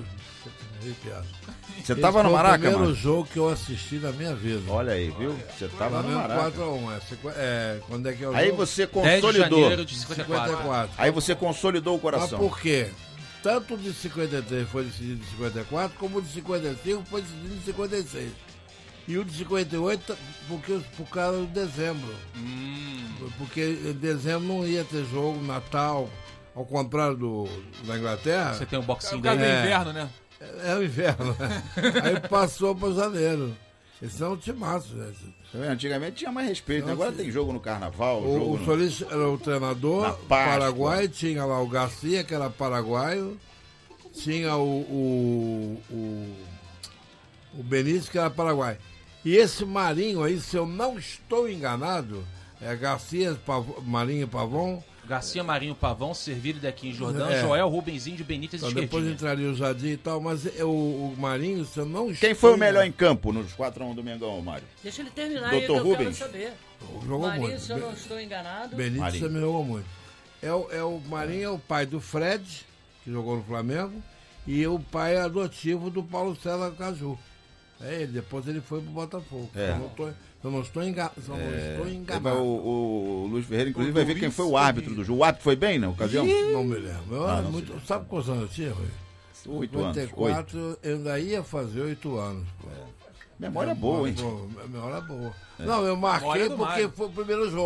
Você tava no Maraca, mano? Foi o primeiro jogo que eu assisti na minha vida. Olha aí, viu? Você tava no Maraca. quatro a um, é, é, quando é que é o Aí jogo? você consolidou. dez de janeiro de cinquenta e quatro. cinquenta e quatro. Aí você consolidou o coração. Mas por quê? Tanto o de cinquenta e três foi decidido em cinquenta e quatro, como o de cinquenta e cinco foi decidido em cinquenta e seis. E o de cinquenta e oito, porque, por causa de dezembro. Hum. Porque em dezembro não ia ter jogo, Natal, ao contrário do, da Inglaterra. Você tem um boxinho é, dele. É inverno, né? É, é o inverno. Aí passou para janeiro. Esse é um timaço, né? Antigamente tinha mais respeito, né? Agora tem jogo no Carnaval. O, jogo o no... Solis era o treinador Paraguai, tinha lá o Garcia, que era paraguaio, tinha o, o, o, o Benítez, que era paraguai. E esse Marinho aí, se eu não estou enganado, é Garcia, Pavão, Marinho e Pavão. Garcia, Marinho, Pavão, Servilho, Dequim, Jordão, é. Joel, Rubenzinho, Benítez e então, depois entraria o Jardim e tal, mas o, o Marinho, se eu não Quem foi o melhor em campo nos quatro a um do Mengão, Mário? Deixa ele terminar doutor aí, que Rubens. eu quero saber. Jogou Marinho, muito. se eu não estou enganado. Benítez também jogou muito. É o, é o Marinho é o pai do Fred, que jogou no Flamengo, e o pai adotivo do Paulo César Caju. É ele, depois ele foi pro Botafogo. É. Eu não estou, eu não estou, enga, eu não é. estou enganado. O, o, o Luiz Ferreira, inclusive, o vai ver quem foi o árbitro do jogo. O árbitro foi bem na ocasião? Não me lembro. Eu ah, muito, sabe quantos anos eu tinha, Rui? Oito anos. cinquenta e quatro, eu ainda ia fazer oito anos. Pô. É. Memória boa, hein? Pô, memória boa. É. Não, eu marquei porque foi o primeiro jogo.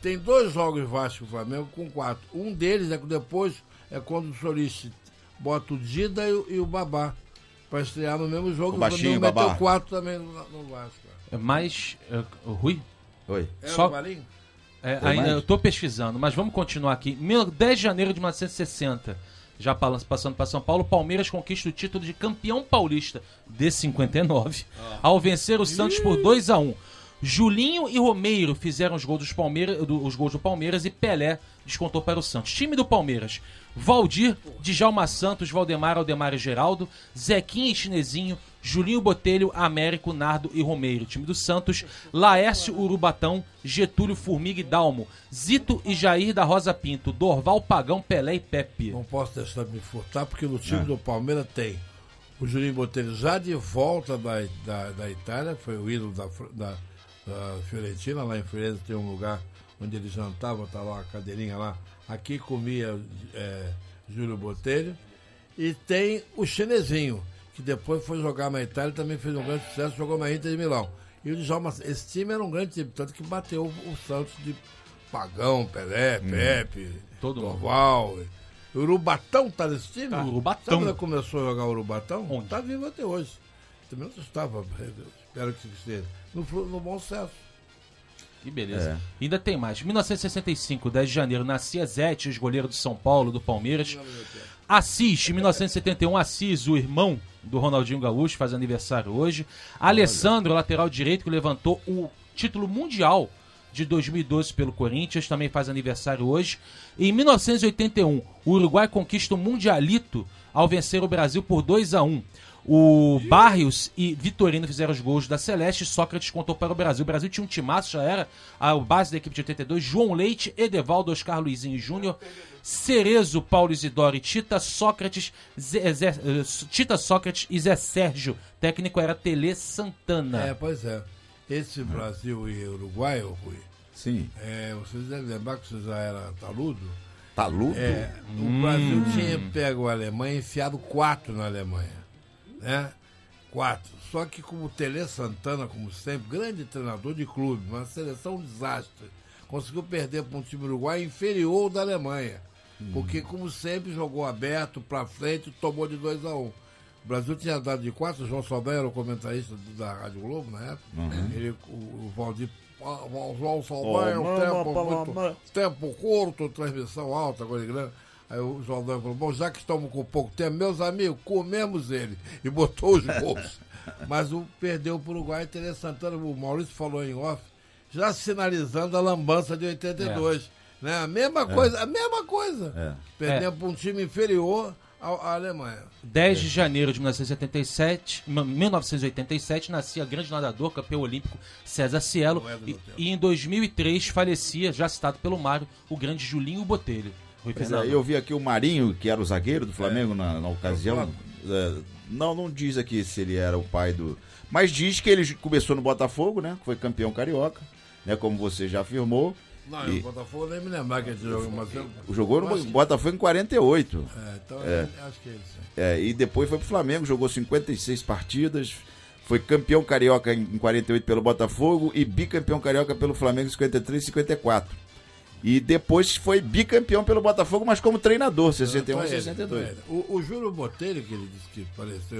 tem dois jogos Vasco e Flamengo com quatro. Um deles é que depois é quando o Soliste bota o Dida e o, e o Babá para estrear no mesmo jogo. O baixinho, o Babá. meteu quatro também no, no Vasco. É mais... É, o Rui? Oi. É Só... o Valinho? É, ainda, eu tô pesquisando, mas vamos continuar aqui. dez de janeiro de mil novecentos e sessenta, já passando para São Paulo, Palmeiras conquista o título de campeão paulista de cinquenta e nove, ah. ao vencer o Santos por dois a um. Julinho e Romeiro fizeram os gols, dos Palmeiras, do, os gols do Palmeiras e Pelé descontou para o Santos. Time do Palmeiras: Valdir, Djalma Santos, Valdemar, Aldemar e Geraldo, Zequinha e Chinesinho, Julinho Botelho, Américo, Nardo e Romeiro. Time do Santos: Laércio, Urubatão, Getúlio, Formiga e Dalmo, Zito e Jair da Rosa Pinto, Dorval, Pagão, Pelé e Pepe. Não posso deixar de me furtar, porque no time é. do Palmeiras tem o Julinho Botelho já de volta da, da, da Itália, foi o ídolo da, da, da Fiorentina. Lá em Firenze tem um lugar onde ele jantava, tá lá uma cadeirinha lá. Aqui comia é, Júlio Botelho. E tem o Chinesinho, que depois foi jogar na Itália e também fez um grande sucesso, jogou na Inter de Milão. E o Djalma, esse time era um grande time, tanto que bateu o Santos de Pagão, Pelé, hum. Pepe, todo Dorval. O Urubatão tá nesse time? Tá. Urubatão. Sabe quando começou a jogar o Urubatão? Onde? Tá vivo até hoje. Também não estava, espero que esteja. No, no bom sucesso. Que beleza. É. Ainda tem mais. mil novecentos e sessenta e cinco, dez de janeiro, nascia Zete, ex-goleiro do São Paulo, do Palmeiras. Assis, em mil novecentos e setenta e um, Assis, o irmão do Ronaldinho Gaúcho, faz aniversário hoje. Alessandro, lateral direito, que levantou o título mundial de dois mil e doze pelo Corinthians, também faz aniversário hoje. Em mil novecentos e oitenta e um, o Uruguai conquista o Mundialito ao vencer o Brasil por dois a um. O Barrios e Vitorino fizeram os gols da Celeste, Sócrates contou para o Brasil. O Brasil tinha um timaço, já era a base da equipe de oitenta e dois, João Leite, Edevaldo, Oscar Luizinho Júnior, Cerezo, Paulo Isidoro e Tita, Sócrates, Zé, Zé, Tita, Sócrates e Zé Sérgio. Técnico era Tele Santana. É, pois é. Esse Brasil e Uruguai, ô Rui, sim. É, vocês devem lembrar que você já era taludo. Taludo? É, hum. O Brasil tinha pego a Alemanha e enfiado quatro na Alemanha. Né? Quatro. Só que como Tele Santana, como sempre, grande treinador de clube, uma seleção desastre, conseguiu perder para um time uruguai inferior da Alemanha. Hum. Porque, como sempre, jogou aberto, para frente, tomou de dois a um. O Brasil tinha dado de quatro, o João Saldanha era o comentarista da Rádio Globo na época. Uhum. Ele, o, o Valdir, o João Saldanha, oh, tempo, mama, muito, tempo curto, transmissão alta, coisa grande. Aí o João Saldanha falou, bom, já que estamos com pouco tempo, meus amigos, comemos ele. E botou os gols. Mas o perdeu para o Uruguai, Tele Santana, o Maurício falou em off, já sinalizando a lambança de oitenta e dois. É. Né? A mesma é. coisa, a mesma coisa. É. Perdendo é. para um time inferior à Alemanha. dez de janeiro de mil novecentos e setenta e sete, mil novecentos e oitenta e sete, nascia grande nadador, campeão olímpico César Cielo. E, e em dois mil e três falecia, já citado pelo Mário, o grande Julinho Botelho. É, eu vi aqui o Marinho, que era o zagueiro do Flamengo é. na, na ocasião. É, não, não diz aqui se ele era o pai do... Mas diz que ele começou no Botafogo, né? Foi campeão carioca, né? Como você já afirmou. Não, e... o Botafogo nem me lembrar que ele jogou. Mas eu... Jogou no que... Botafogo em quarenta e oito. É, então é. acho que é isso. É, e depois foi pro Flamengo, jogou cinquenta e seis partidas, foi campeão carioca em quarenta e oito pelo Botafogo e bicampeão carioca pelo Flamengo em cinquenta e três e cinquenta e quatro. E depois foi bicampeão pelo Botafogo, mas como treinador, sessenta e um e sessenta e dois. O, o Júlio Botelho, que ele disse que faleceu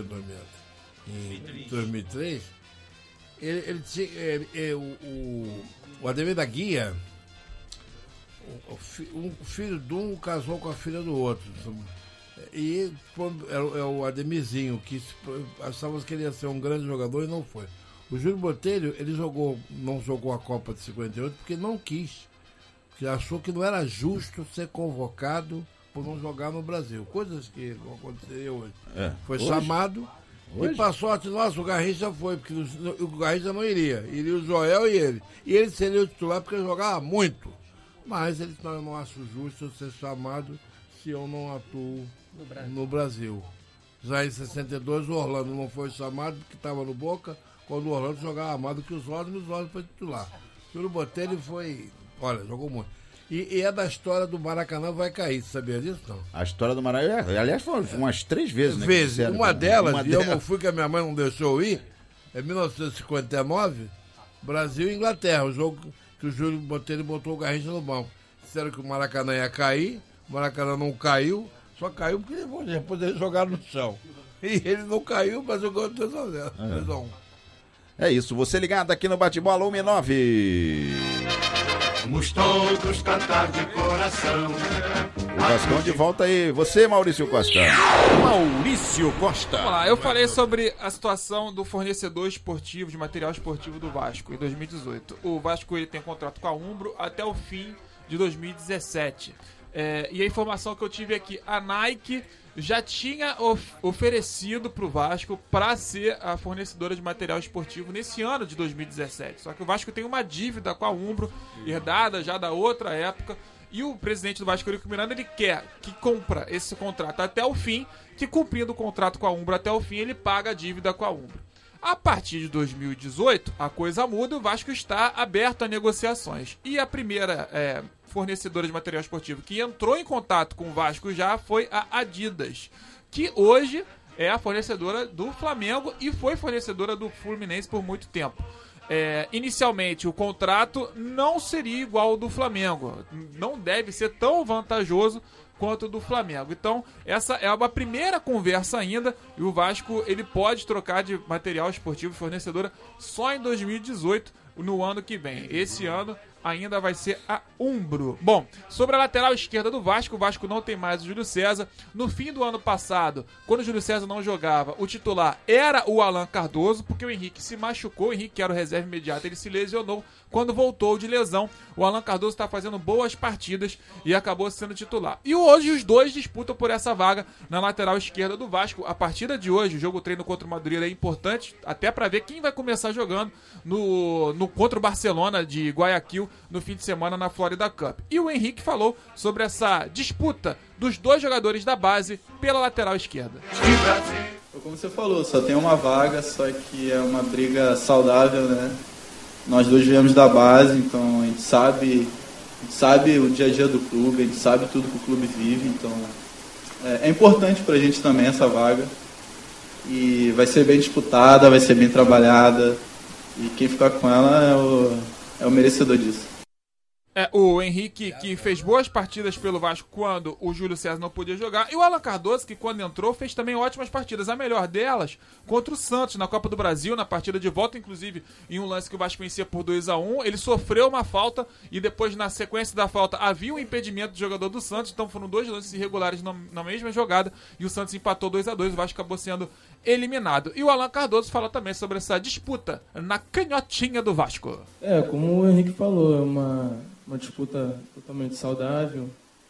em dois mil e três, ele, ele tinha. Ele, ele, o, o, o Ademir da Guia, o, o, o filho de um casou com a filha do outro. E é o Ademirzinho, que achava que ele ia ser um grande jogador e não foi. O Júlio Botelho, ele jogou, não jogou a Copa de cinquenta e oito porque não quis. Que achou que não era justo ser convocado por não jogar no Brasil. Coisas que não aconteceriam hoje. É. Foi hoje? chamado hoje? E passou a nossa, o Garrincha foi, porque o, o Garrincha não iria. Iria o Joel e ele. E ele seria o titular porque ele jogava muito. Mas ele não, eu não acho justo eu ser chamado se eu não atuo no Brasil. no Brasil. Já em sessenta e dois o Orlando não foi chamado porque estava no Boca, quando o Orlando jogava mais do que os Osmos, os Osmos foi titular. O Júlio Botelho foi... Olha, jogou muito. E, e é da história do Maracanã vai cair, você sabia disso, não? A história do Maracanã, aliás, foi umas três vezes, né? Vezes. Disseram, uma delas, uma e delas. eu não fui, que a minha mãe não deixou ir, em mil novecentos e cinquenta e nove, Brasil e Inglaterra, o jogo que que o Júlio Botelho botou o Garrincha no banco. Disseram que o Maracanã ia cair, o Maracanã não caiu, só caiu porque depois eles jogaram no chão. E ele não caiu, mas jogou três a zero. É isso, você ligado aqui no Bate-Bola um e nove. Vamos todos cantar de coração. O Vascão de volta aí. Você, Maurício Costa. Maurício Costa. Vamos lá, eu falei sobre a situação do fornecedor esportivo, de material esportivo do Vasco em dois mil e dezoito. O Vasco ele tem contrato com a Umbro até o fim de dois mil e dezessete. É, e a informação que eu tive aqui, a Nike já tinha of- oferecido para o Vasco para ser a fornecedora de material esportivo nesse ano de dois mil e dezessete. Só que o Vasco tem uma dívida com a Umbro, herdada já da outra época, e o presidente do Vasco, Eurico Miranda, ele quer que compra esse contrato até o fim, que cumprindo o contrato com a Umbro até o fim, ele paga a dívida com a Umbro. A partir de dois mil e dezoito, a coisa muda e o Vasco está aberto a negociações. E a primeira é, fornecedora de material esportivo que entrou em contato com o Vasco já foi a Adidas, que hoje é a fornecedora do Flamengo e foi fornecedora do Fluminense por muito tempo. É, inicialmente, o contrato não seria igual ao do Flamengo. Não deve ser tão vantajoso quanto do Flamengo. Então, essa é uma primeira conversa ainda, e o Vasco ele pode trocar de material esportivo fornecedora só em dois mil e dezoito, no ano que vem. Esse ano ainda vai ser a Umbro. Bom, sobre a lateral esquerda do Vasco, o Vasco não tem mais o Júlio César. No fim do ano passado, quando o Júlio César não jogava, o titular era o Alan Cardoso, porque o Henrique se machucou, o Henrique, que era o reserva imediato, ele se lesionou. Quando voltou de lesão, o Alan Cardoso está fazendo boas partidas e acabou sendo titular. E hoje os dois disputam por essa vaga na lateral esquerda do Vasco. A partida de hoje, o jogo treino contra o Madureira é importante, até para ver quem vai começar jogando no, no contra o Barcelona de Guayaquil no fim de semana na Florida Cup. E o Henrique falou sobre essa disputa dos dois jogadores da base pela lateral esquerda. Como você falou, só tem uma vaga, só que é uma briga saudável, né? Nós dois viemos da base, então a gente sabe, a gente sabe o dia a dia do clube, a gente sabe tudo que o clube vive, então é, é importante pra gente também essa vaga. E vai ser bem disputada, vai ser bem trabalhada, e quem ficar com ela é o, é o merecedor disso. É, o Henrique, que fez boas partidas pelo Vasco quando o Júlio César não podia jogar. E o Alan Cardoso, que quando entrou, fez também ótimas partidas. A melhor delas contra o Santos, na Copa do Brasil, na partida de volta, inclusive em um lance que o Vasco vencia por dois a um. Ele sofreu uma falta e depois, na sequência da falta, havia um impedimento do jogador do Santos. Então foram dois lances irregulares na, na mesma jogada e o Santos empatou dois a dois. O Vasco acabou sendo eliminado. E o Alan Cardoso fala também sobre essa disputa na canhotinha do Vasco. É, como o Henrique falou, é uma... uma disputa totalmente saudável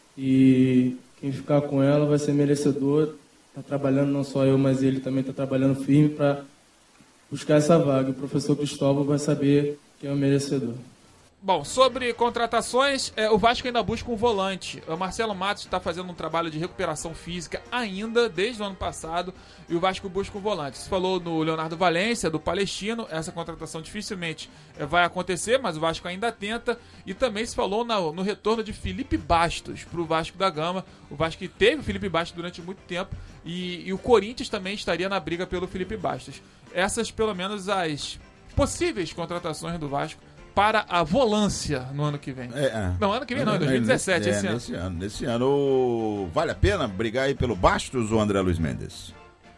e quem ficar com ela vai ser merecedor. Está trabalhando, não só eu, mas ele também está trabalhando firme para buscar essa vaga. O professor Cristóvão vai saber quem é o merecedor. Bom, sobre contratações, é, o Vasco ainda busca um volante. O Marcelo Matos está fazendo um trabalho de recuperação física ainda, desde o ano passado, e o Vasco busca um volante. Você falou no Leonardo Valência, do Palestino, essa contratação dificilmente é, vai acontecer, mas o Vasco ainda tenta. E também se falou na, no retorno de Felipe Bastos para o Vasco da Gama. O Vasco que teve o Felipe Bastos durante muito tempo, e, e o Corinthians também estaria na briga pelo Felipe Bastos. Essas, pelo menos, as possíveis contratações do Vasco para a volância no ano que vem. É, é. Não, ano que vem não, em dois mil e dezessete, é, esse ano. Nesse ano. Nesse ano, vale a pena brigar aí pelo Bastos ou André Luiz Mendes?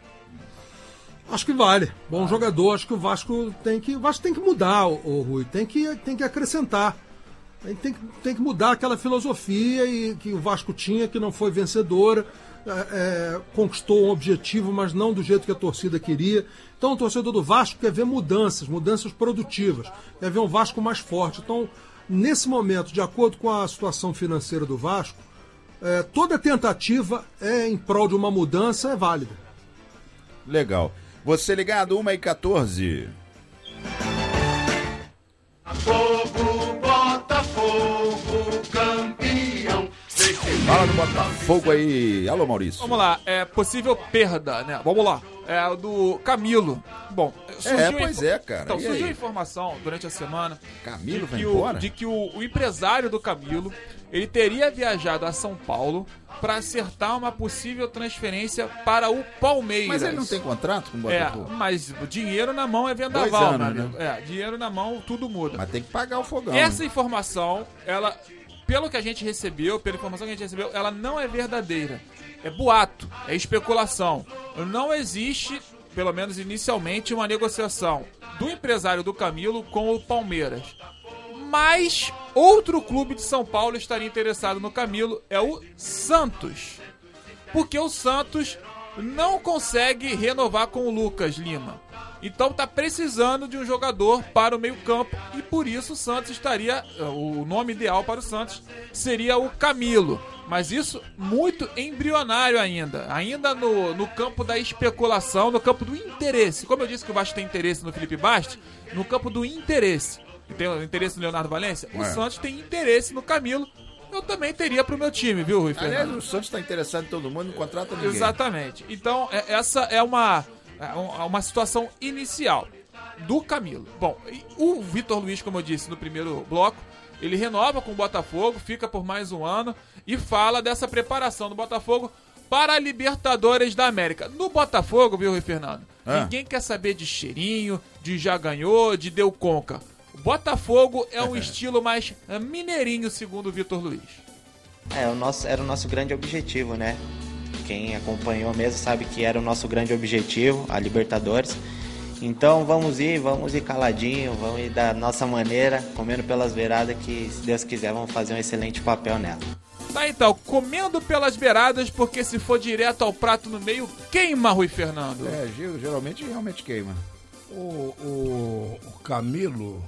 Acho que vale. Bom jogador, acho que o Vasco tem que, o Vasco tem que mudar, o, o Rui, tem que, tem que acrescentar. Tem que, tem que mudar aquela filosofia e, que o Vasco tinha, que não foi vencedora. É, é, conquistou um objetivo, mas não do jeito que a torcida queria. Então o torcedor do Vasco quer ver mudanças, mudanças produtivas, quer ver um Vasco mais forte. Então, nesse momento, de acordo com a situação financeira do Vasco, é, toda tentativa é em prol de uma mudança é válida. Legal. Você ligado, uma e quatorze. Fogo, Botafogo, campeão. Fala do Botafogo aí. Alô, Maurício. Vamos lá, é possível perda, né? Vamos lá. é o do Camilo. Bom, É, pois é, cara. Então, E surgiu aí? a informação durante a semana Camilo de vai que, o, embora? de que o, o empresário do Camilo, ele teria viajado a São Paulo para acertar uma possível transferência para o Palmeiras. Mas ele não tem contrato com o Botafogo? É, mas o dinheiro na mão é vendaval, Dois anos, meu amigo. É, dinheiro na mão, tudo muda. Mas tem que pagar o fogão. Essa informação, ela, pelo que a gente recebeu, pela informação que a gente recebeu, ela não é verdadeira. É boato, é especulação. Não existe, pelo menos inicialmente, uma negociação do empresário do Camilo com o Palmeiras. Mas outro clube de São Paulo estaria interessado no Camilo, é o Santos. Porque o Santos não consegue renovar com o Lucas Lima. Então tá precisando de um jogador para o meio-campo e por isso o Santos estaria, o nome ideal para o Santos seria o Camilo. Mas isso muito embrionário ainda, ainda no, no campo da especulação, no campo do interesse. Como eu disse que o Vasco tem interesse no Felipe Basti, no campo do interesse. Tem o interesse no Leonardo Valência? O É. Santos tem interesse no Camilo. Eu também teria pro meu time, viu, Rui Fernando? Aliás, o Santos está interessado em todo mundo, não contrata ninguém. Exatamente. Então, é- essa é uma, é um- uma situação inicial do Camilo. Bom, e o Vitor Luiz, como eu disse no primeiro bloco, ele renova com o Botafogo, fica por mais um ano e fala dessa preparação do Botafogo para a Libertadores da América. No Botafogo, viu, Rui Fernando? Ah. Ninguém quer saber de cheirinho, de já ganhou, de deu conca. O Botafogo é um estilo mais eh, mineirinho, segundo o Vitor Luiz. É, o nosso, era o nosso grande objetivo, né? Quem acompanhou mesmo sabe que era o nosso grande objetivo, a Libertadores. Então vamos ir, vamos ir caladinho, vamos ir da nossa maneira, comendo pelas beiradas que, se Deus quiser, vamos fazer um excelente papel nela. Tá, então, comendo pelas beiradas, porque se for direto ao prato no meio, queima, Rui Fernando. É, ge- geralmente realmente queima. O, o, o Camilo,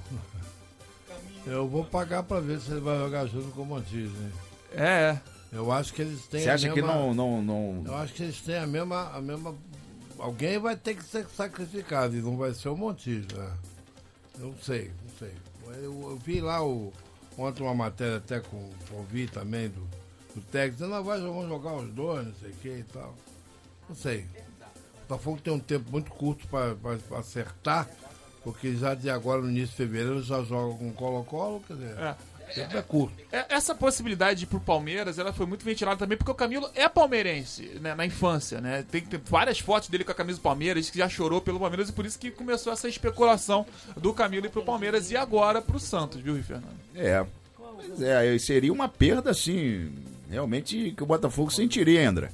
eu vou pagar pra ver se ele vai jogar junto com o Montijo, né? É. Eu acho que eles têm Você a acha que mesma- não, não, não... Eu acho que eles têm a mesma, a mesma... Alguém vai ter que ser sacrificado e não vai ser o Montijo, né? Eu não sei, não sei. Eu, eu vi lá o, ontem uma matéria até com o Vi também do, do técnico, dizendo, não, vai, vamos jogar os dois, não sei o que e tal. Não sei. O Botafogo tem um tempo muito curto para acertar, porque já de agora, no início de fevereiro, já joga com Colo-Colo, quer dizer, É. o tempo é curto. É, essa possibilidade de ir pro Palmeiras, ela foi muito ventilada também, porque o Camilo é palmeirense, né, na infância, né? Tem, tem várias fotos dele com a camisa do Palmeiras, que já chorou pelo Palmeiras, e por isso que começou essa especulação do Camilo ir pro Palmeiras e agora pro Santos, viu, Rui Fernando? É, pois é, seria uma perda, assim, realmente, que o Botafogo sentiria, André.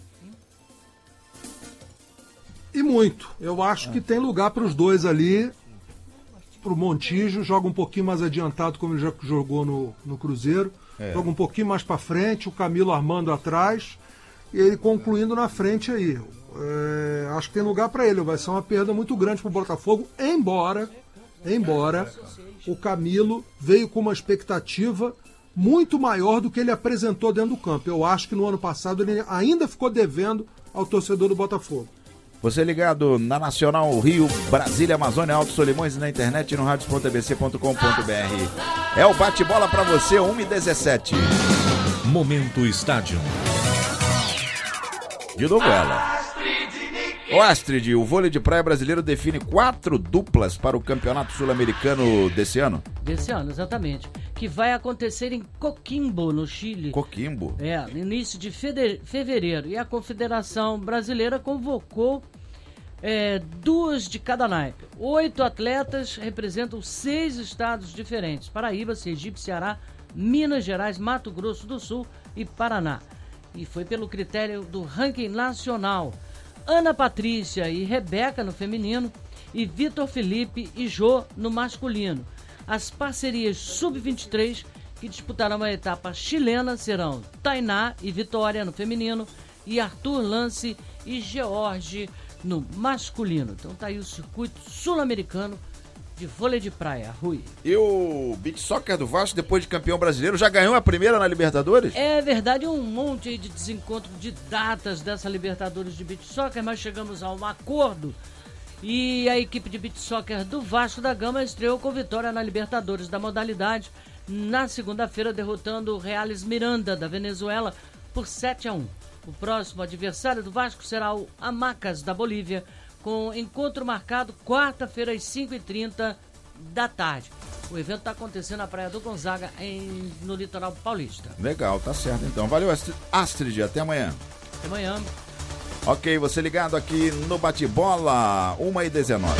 E muito. Eu acho que tem lugar para os dois ali. Pro Montijo, joga um pouquinho mais adiantado, como ele já jogou no, no Cruzeiro. É. Joga um pouquinho mais para frente, o Camilo armando atrás e ele concluindo na frente aí. É, acho que tem lugar para ele. Vai ser uma perda muito grande pro Botafogo, embora, embora o Camilo veio com uma expectativa muito maior do que ele apresentou dentro do campo. Eu acho que no ano passado ele ainda ficou devendo ao torcedor do Botafogo. Você ligado na Nacional Rio, Brasília, Amazônia, Alto Solimões e na internet no rádios ponto a b c ponto com ponto b r. É o bate-bola pra você, uma e dezessete. Momento Estádio. De novo ela. O Astrid, o vôlei de praia brasileiro define quatro duplas para o Campeonato Sul-Americano desse ano. Desse ano, exatamente. Que vai acontecer em Coquimbo, no Chile. Coquimbo? É, no início de fede- fevereiro. E a Confederação Brasileira convocou é, duas de cada naipe. Oito atletas representam seis estados diferentes: Paraíba, Sergipe, Ceará, Minas Gerais, Mato Grosso do Sul e Paraná. E foi pelo critério do ranking nacional. Ana Patrícia e Rebeca no feminino e Vitor Felipe e Jô no masculino. As parcerias sub vinte e três que disputarão a etapa chilena serão Tainá e Vitória no feminino e Arthur Lance e George no masculino. Então tá aí o circuito sul-americano de vôlei de praia, Rui. E o beach soccer do Vasco, depois de campeão brasileiro, já ganhou a primeira na Libertadores? É verdade, um monte aí de desencontro de datas dessa Libertadores de beach soccer, mas chegamos a um acordo. E a equipe de beach soccer do Vasco da Gama estreou com vitória na Libertadores da modalidade na segunda-feira, derrotando o Reales Miranda da Venezuela por sete a um. O próximo adversário do Vasco será o Amacas da Bolívia, com encontro marcado quarta-feira às cinco e trinta da tarde. O evento está acontecendo na Praia do Gonzaga, em, no litoral paulista. Legal, tá certo então. Valeu, Astrid, até amanhã. Até amanhã. Ok, você ligado aqui no Bate-Bola, uma e dezenove.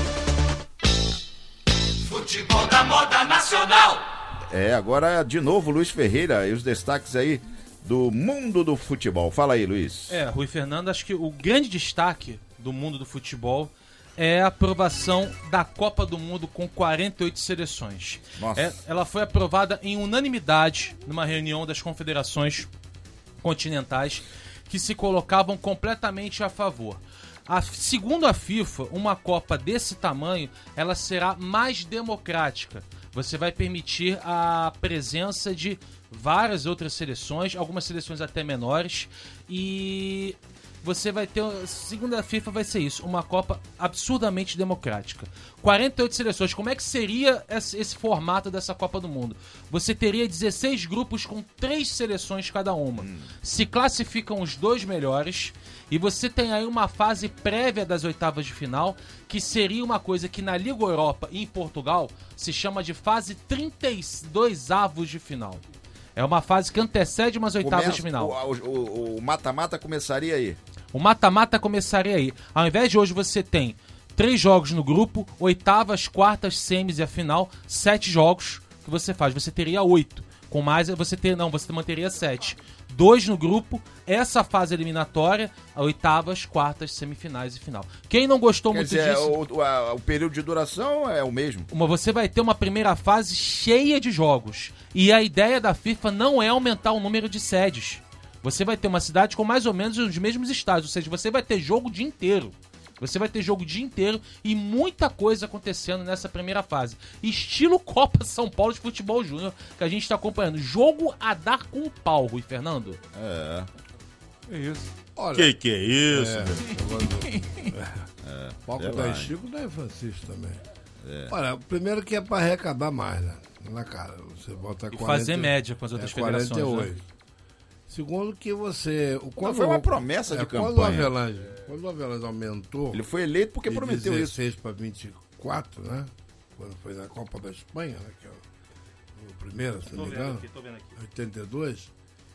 Futebol da moda nacional. É, agora de novo Luiz Ferreira e os destaques aí do mundo do futebol. Fala aí, Luiz. É, Rui Fernando, acho que o grande destaque do mundo do futebol é a aprovação da Copa do Mundo com quarenta e oito seleções. Nossa. É, ela foi aprovada em unanimidade numa reunião das confederações continentais que se colocavam completamente a favor. A, segundo a FIFA, uma Copa desse tamanho, ela será mais democrática. Você vai permitir a presença de várias outras seleções, algumas seleções até menores, e você vai ter, segundo a FIFA, vai ser isso, uma Copa absurdamente democrática. quarenta e oito seleções, como é que seria esse, esse formato dessa Copa do Mundo? Você teria dezesseis grupos com três seleções cada uma. Hum. Se classificam os dois melhores, e você tem aí uma fase prévia das oitavas de final, que seria uma coisa que na Liga Europa e em Portugal se chama de fase trinta e dois avos de final. É uma fase que antecede umas oitavas Começa, de final. O mata-mata começaria aí. O mata-mata começaria aí. Ao invés de hoje você tem três jogos no grupo, oitavas, quartas, semis e a final, sete jogos que você faz. Você teria oito. Com mais, você ter, não, você manteria sete. Dois no grupo, essa fase eliminatória, oitavas, quartas, semifinais e final. Quem não gostou Quer muito dizer, disso... O, a, o período de duração é o mesmo. Uma, você vai ter uma primeira fase cheia de jogos. E a ideia da FIFA não é aumentar o número de sedes. Você vai ter uma cidade com mais ou menos os mesmos estádios. Ou seja, você vai ter jogo o dia inteiro. Você vai ter jogo o dia inteiro e muita coisa acontecendo nessa primeira fase. Estilo Copa São Paulo de Futebol Júnior, que a gente está acompanhando. Jogo a dar com o pau, Rui Fernando. É. É isso. Olha, que que é isso? É, é. Palco É da lá, Chico da Francisco também. É. Olha, primeiro que é para arrecadar mais, né? Na cara, você bota E quarenta, fazer média com as outras é, federações, quarenta e oito. né? Segundo que você... O, quando, Não, foi uma promessa de é, campanha. Quando o Avelange, quando o Avelange aumentou... Ele foi eleito porque de prometeu dezesseis isso. para vinte e quatro, né? Quando foi na Copa da Espanha, né? Que é o, o primeiro, se não me engano. Aqui, tô vendo aqui. oitenta e dois.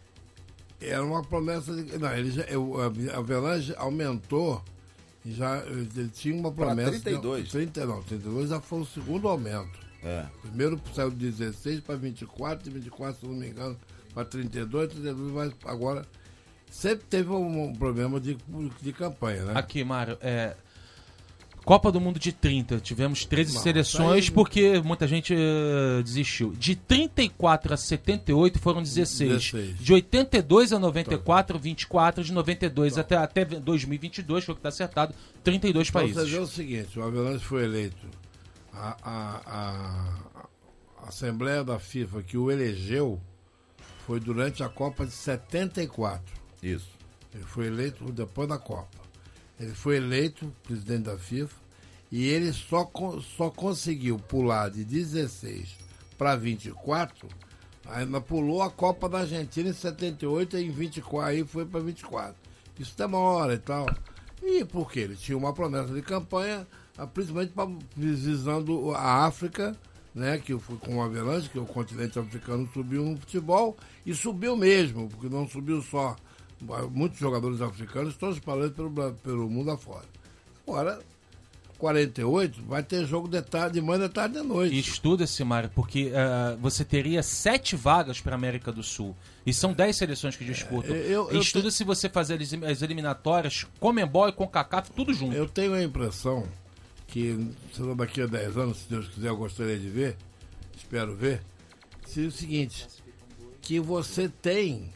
Era uma promessa de... Não, ele já, o Avelange aumentou e já ele tinha uma promessa... Pra trinta e dois. De, trinta, não, trinta e dois já foi o segundo aumento. É. Primeiro saiu de dezesseis para vinte e quatro, e vinte e quatro, se não me engano, para trinta e dois, trinta e dois, mas agora sempre teve um problema de, de campanha, né? Aqui, Mário, é... Copa do Mundo de trinta, tivemos treze Não, seleções aí... porque muita gente uh, desistiu. De trinta e quatro a setenta e oito foram dezesseis. dezesseis. De oitenta e dois a noventa e quatro, vinte e quatro. De noventa e dois até, até dois mil e vinte e dois, foi o que está acertado, trinta e dois Então, países. você vê o seguinte, o Avelange foi eleito, a, a, a, a Assembleia da FIFA que o elegeu foi durante a Copa de setenta e quatro. Isso. Ele foi eleito depois da Copa. Ele foi eleito presidente da FIFA e ele só, só conseguiu pular de dezesseis para vinte e quatro, ainda pulou a Copa da Argentina em setenta e oito e em vinte e quatro, aí foi para vinte e quatro. Isso demora e tal. E por quê? Ele tinha uma promessa de campanha, principalmente pra, visando a África, né, que foi com o Avelange, que o continente africano subiu no futebol, e subiu mesmo, porque não subiu só. Muitos jogadores africanos estão espalhados pelo, pelo mundo afora. Agora, quarenta e oito, vai ter jogo de, tarde, de manhã, de tarde e de noite. E estuda-se, Mário, porque uh, você teria sete vagas para a América do Sul. E são dez seleções que disputam. É, eu, eu Estuda-se te... você fazer as eliminatórias, Comembol e CONCACAF, tudo junto. Eu tenho a impressão que, se não daqui a dez anos, se Deus quiser, eu gostaria de ver, espero ver, seria o seguinte, que você tem...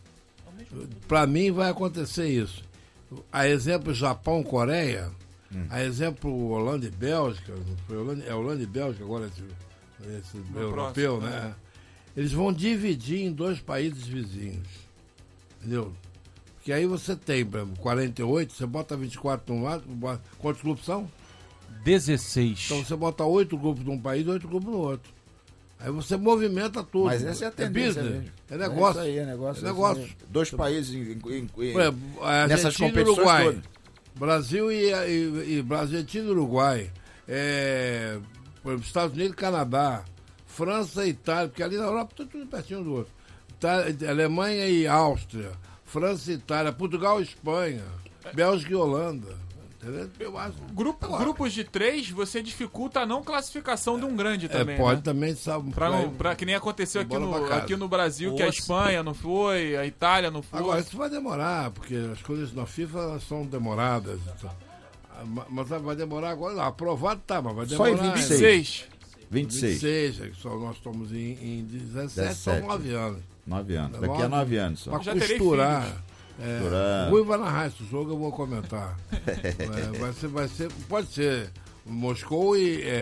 Para mim vai acontecer isso. A exemplo Japão, Coreia, hum. a exemplo Holanda e Bélgica, foi Holanda, é Holanda e Bélgica agora esse, esse europeu, próximo, né? É. Eles vão dividir em dois países vizinhos. Entendeu? Porque aí você tem, por exemplo, quarenta e oito, você bota vinte e quatro de um lado, quantos grupos são? dezesseis. Então você bota oito grupos num país e oito grupos no outro. Aí você movimenta tudo. Mas essa é a tendência. É business, mesmo. é negócio. É isso aí, é negócio. É negócio. Dois países em, em, em, Ué, nessas competições Uruguai. todas. Brasil e, e, e Brasil, Argentina e Uruguai. É, por exemplo, Estados Unidos e Canadá. França e Itália, porque ali na Europa tá tudo pertinho do outro. Itália, Alemanha e Áustria. França e Itália. Portugal e Espanha. Bélgica e Holanda. Entendeu? Eu acho. Grupo, grupos de três, você dificulta a não classificação de um grande também. É, pode né? também, sabe? Pra, não, pra que nem aconteceu aqui no, aqui no Brasil, que a Ouça. Espanha não foi, a Itália não foi. Agora, isso vai demorar, porque as coisas na FIFA são demoradas. Então. Mas vai demorar agora. Não, aprovado tá, mas vai demorar. Só em vinte e seis. vinte e seis. vinte e seis, só nós estamos em, em dezessete, são nove anos. nove anos. Daqui a nove anos só. Pra costurar. É, o Rui vai narrar esse jogo, eu vou comentar. é, vai ser, vai ser, pode ser Moscou e é,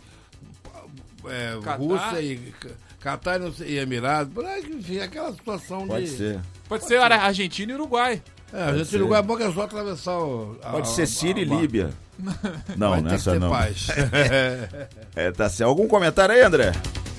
é, Rússia e Catar e Emirados, enfim, aquela situação pode de... Ser. Pode, pode ser. Pode ser Argentina e Uruguai. É, Argentina e Uruguai é bom que é só atravessar o... A, pode ser Síria e a, a, Líbia. Não, vai nessa ter não. Paz. é, tá certo. Algum comentário aí, André?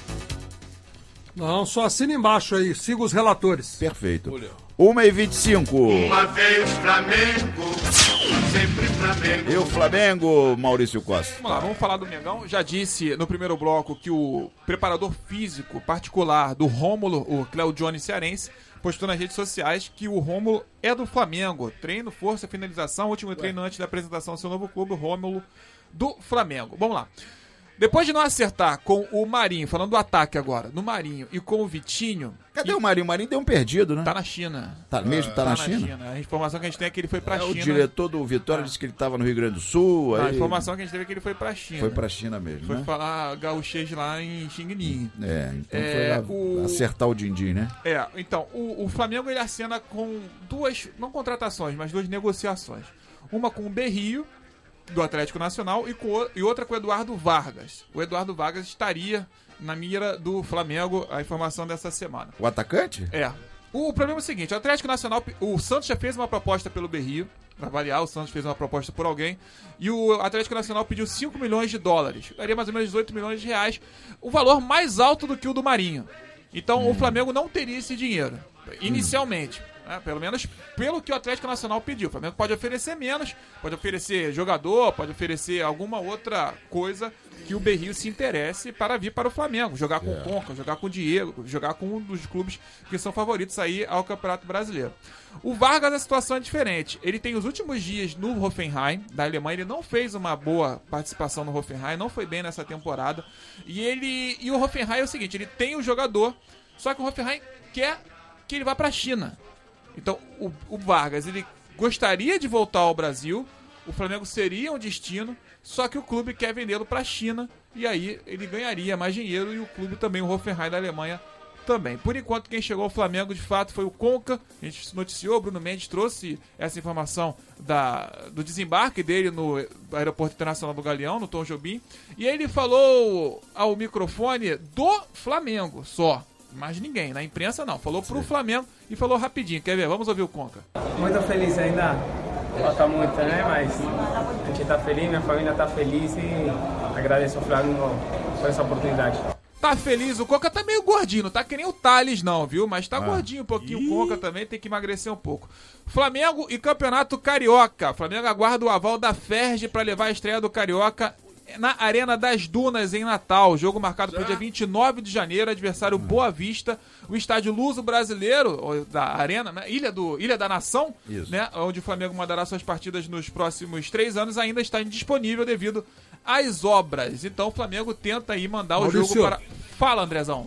Não, só assina embaixo aí, siga os relatores. Perfeito. uma e vinte e cinco. Uma vez Flamengo, sempre Flamengo. E o Flamengo, Maurício Costa? Vamos lá, vamos falar do Mengão. Já disse no primeiro bloco que o preparador físico particular do Rômulo, o Cléo Jones cearense, postou nas redes sociais que o Rômulo é do Flamengo. Treino, força, finalização, último treino antes da apresentação do seu novo clube, o Rômulo do Flamengo. Vamos lá. Depois de não acertar com o Marinho, falando do ataque agora, no Marinho e com o Vitinho... Cadê e... o Marinho? O Marinho deu um perdido, né? Tá na China. Tá mesmo? Tá, tá na, na China? China? A informação que a gente tem é que ele foi pra é, China. O diretor do Vitória é. disse que ele tava no Rio Grande do Sul. Não, aí... A informação que a gente teve é que ele foi pra China. Foi pra China mesmo, Foi né? falar gauchês lá em Xingning. É, então é, foi o... acertar o din-din, né? É, então, o, o Flamengo ele acena com duas, não contratações, mas duas negociações. Uma com o Berrio, do Atlético Nacional, e, com, e outra com o Eduardo Vargas. O Eduardo Vargas estaria na mira do Flamengo, a informação dessa semana. O atacante? É. O, o problema é o seguinte, o Atlético Nacional, o Santos já fez uma proposta pelo Berrio, para avaliar, o Santos fez uma proposta por alguém, e o Atlético Nacional pediu cinco milhões de dólares, daria mais ou menos dezoito milhões de reais, o valor mais alto do que o do Marinho. Então hum. o Flamengo não teria esse dinheiro, inicialmente. Hum. É, pelo menos pelo que o Atlético Nacional pediu. O Flamengo pode oferecer menos, pode oferecer jogador, pode oferecer alguma outra coisa que o Berrio se interesse para vir para o Flamengo. Jogar com o É. Conca, jogar com o Diego, jogar com um dos clubes que são favoritos aí ao Campeonato Brasileiro. O Vargas, a situação é diferente. Ele tem os últimos dias no Hoffenheim, da Alemanha. Ele não fez uma boa participação no Hoffenheim, não foi bem nessa temporada. E, ele, e o Hoffenheim é o seguinte, ele tem o jogador, só que o Hoffenheim quer que ele vá para a China. Então, o, o Vargas, ele gostaria de voltar ao Brasil, o Flamengo seria um destino, só que o clube quer vendê-lo para a China, e aí ele ganharia mais dinheiro, e o clube também, o Hoffenheim da Alemanha, também. Por enquanto, quem chegou ao Flamengo, de fato, foi o Conca, a gente noticiou, Bruno Mendes trouxe essa informação da, do desembarque dele no Aeroporto Internacional do Galeão, no Tom Jobim, e ele falou ao microfone do Flamengo, só. Mais ninguém, na imprensa não. Falou pro Flamengo e falou rapidinho. Quer ver? Vamos ouvir o Conca. Muito feliz ainda. Falta muito, né? Mas a gente tá feliz, minha família tá feliz e agradeço ao Flamengo por essa oportunidade. Tá feliz, o Conca tá meio gordinho, não tá que nem o Thales não, viu? Mas tá ah. gordinho um pouquinho, Ih. o Conca também tem que emagrecer um pouco. Flamengo e Campeonato Carioca. Flamengo aguarda o aval da Ferge para levar a estreia do Carioca na Arena das Dunas, em Natal. Jogo marcado para o dia vinte e nove de janeiro, adversário Boa Vista, o estádio Luso Brasileiro da Arena, né? Ilha, do, Ilha da Nação, né? Onde o Flamengo mandará suas partidas nos próximos três anos, ainda está indisponível devido às obras. Então o Flamengo tenta aí mandar Maurício. o jogo para... Fala, Andrezão.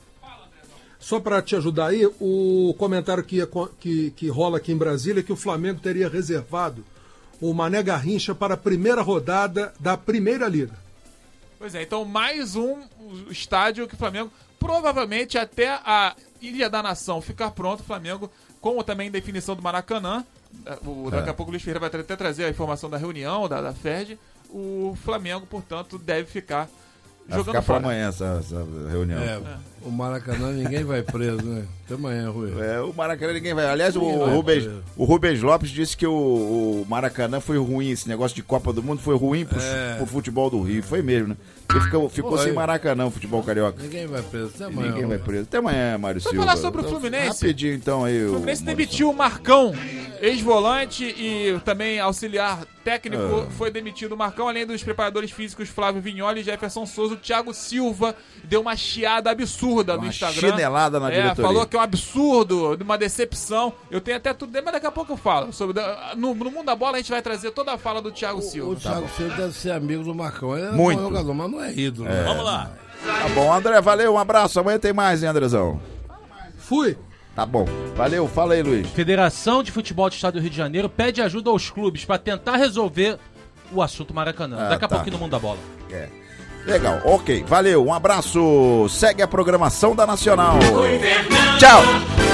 Só para te ajudar aí, o comentário que, que, que rola aqui em Brasília é que o Flamengo teria reservado o Mané Garrincha para a primeira rodada da Primeira Liga. Pois é, então mais um estádio que o Flamengo, provavelmente até a Ilha da Nação ficar pronto, o Flamengo, como também em definição do Maracanã, o, daqui é. a pouco o Luiz Ferreira vai até trazer a informação da reunião, da, da Ferge, o Flamengo, portanto, deve ficar vai jogando ficar fora. para amanhã essa, essa reunião. É, é. O Maracanã ninguém vai preso, né? Até amanhã, Rui. É, o Maracanã ninguém vai. Aliás, o, vai, Rubens, Rui. o Rubens Lopes disse que o, o Maracanã foi ruim, esse negócio de Copa do Mundo foi ruim pro, É. pro futebol do Rio. Foi mesmo, né? Porque ficou, ficou Foi. sem Maracanã o futebol carioca. Ninguém vai preso. Até E amanhã. ninguém vai Rui. preso. Até amanhã, Mário Vamos Silva. falar sobre o Fluminense. Rapidinho, então, aí. O Fluminense demitiu o Marcão, ex-volante e também auxiliar técnico. Ah. Foi demitido o Marcão, além dos preparadores físicos Flávio Vignoli e Jefferson Souza. O Thiago Silva deu uma chiada absurda no Uma Instagram. chinelada na é, diretoria. Falou que é um absurdo, uma decepção. Eu tenho até tudo, mas daqui a pouco eu falo. Sobre, no, no mundo da bola a gente vai trazer toda a fala do Thiago Silva. O Thiago Silva deve ser amigo do Marcão. Ele é Muito. bom jogador, mas não é ídolo. É. Vamos lá. Tá bom, André, valeu, um abraço. Amanhã tem mais, hein, Andrezão? Fui. Tá bom. Valeu, fala aí, Luiz. Federação de Futebol do Estado do Rio de Janeiro pede ajuda aos clubes para tentar resolver o assunto Maracanã. Ah, Daqui a tá. pouquinho no Mundo da Bola. É. Legal, ok. Valeu, um abraço. Segue a programação da Nacional. Tchau.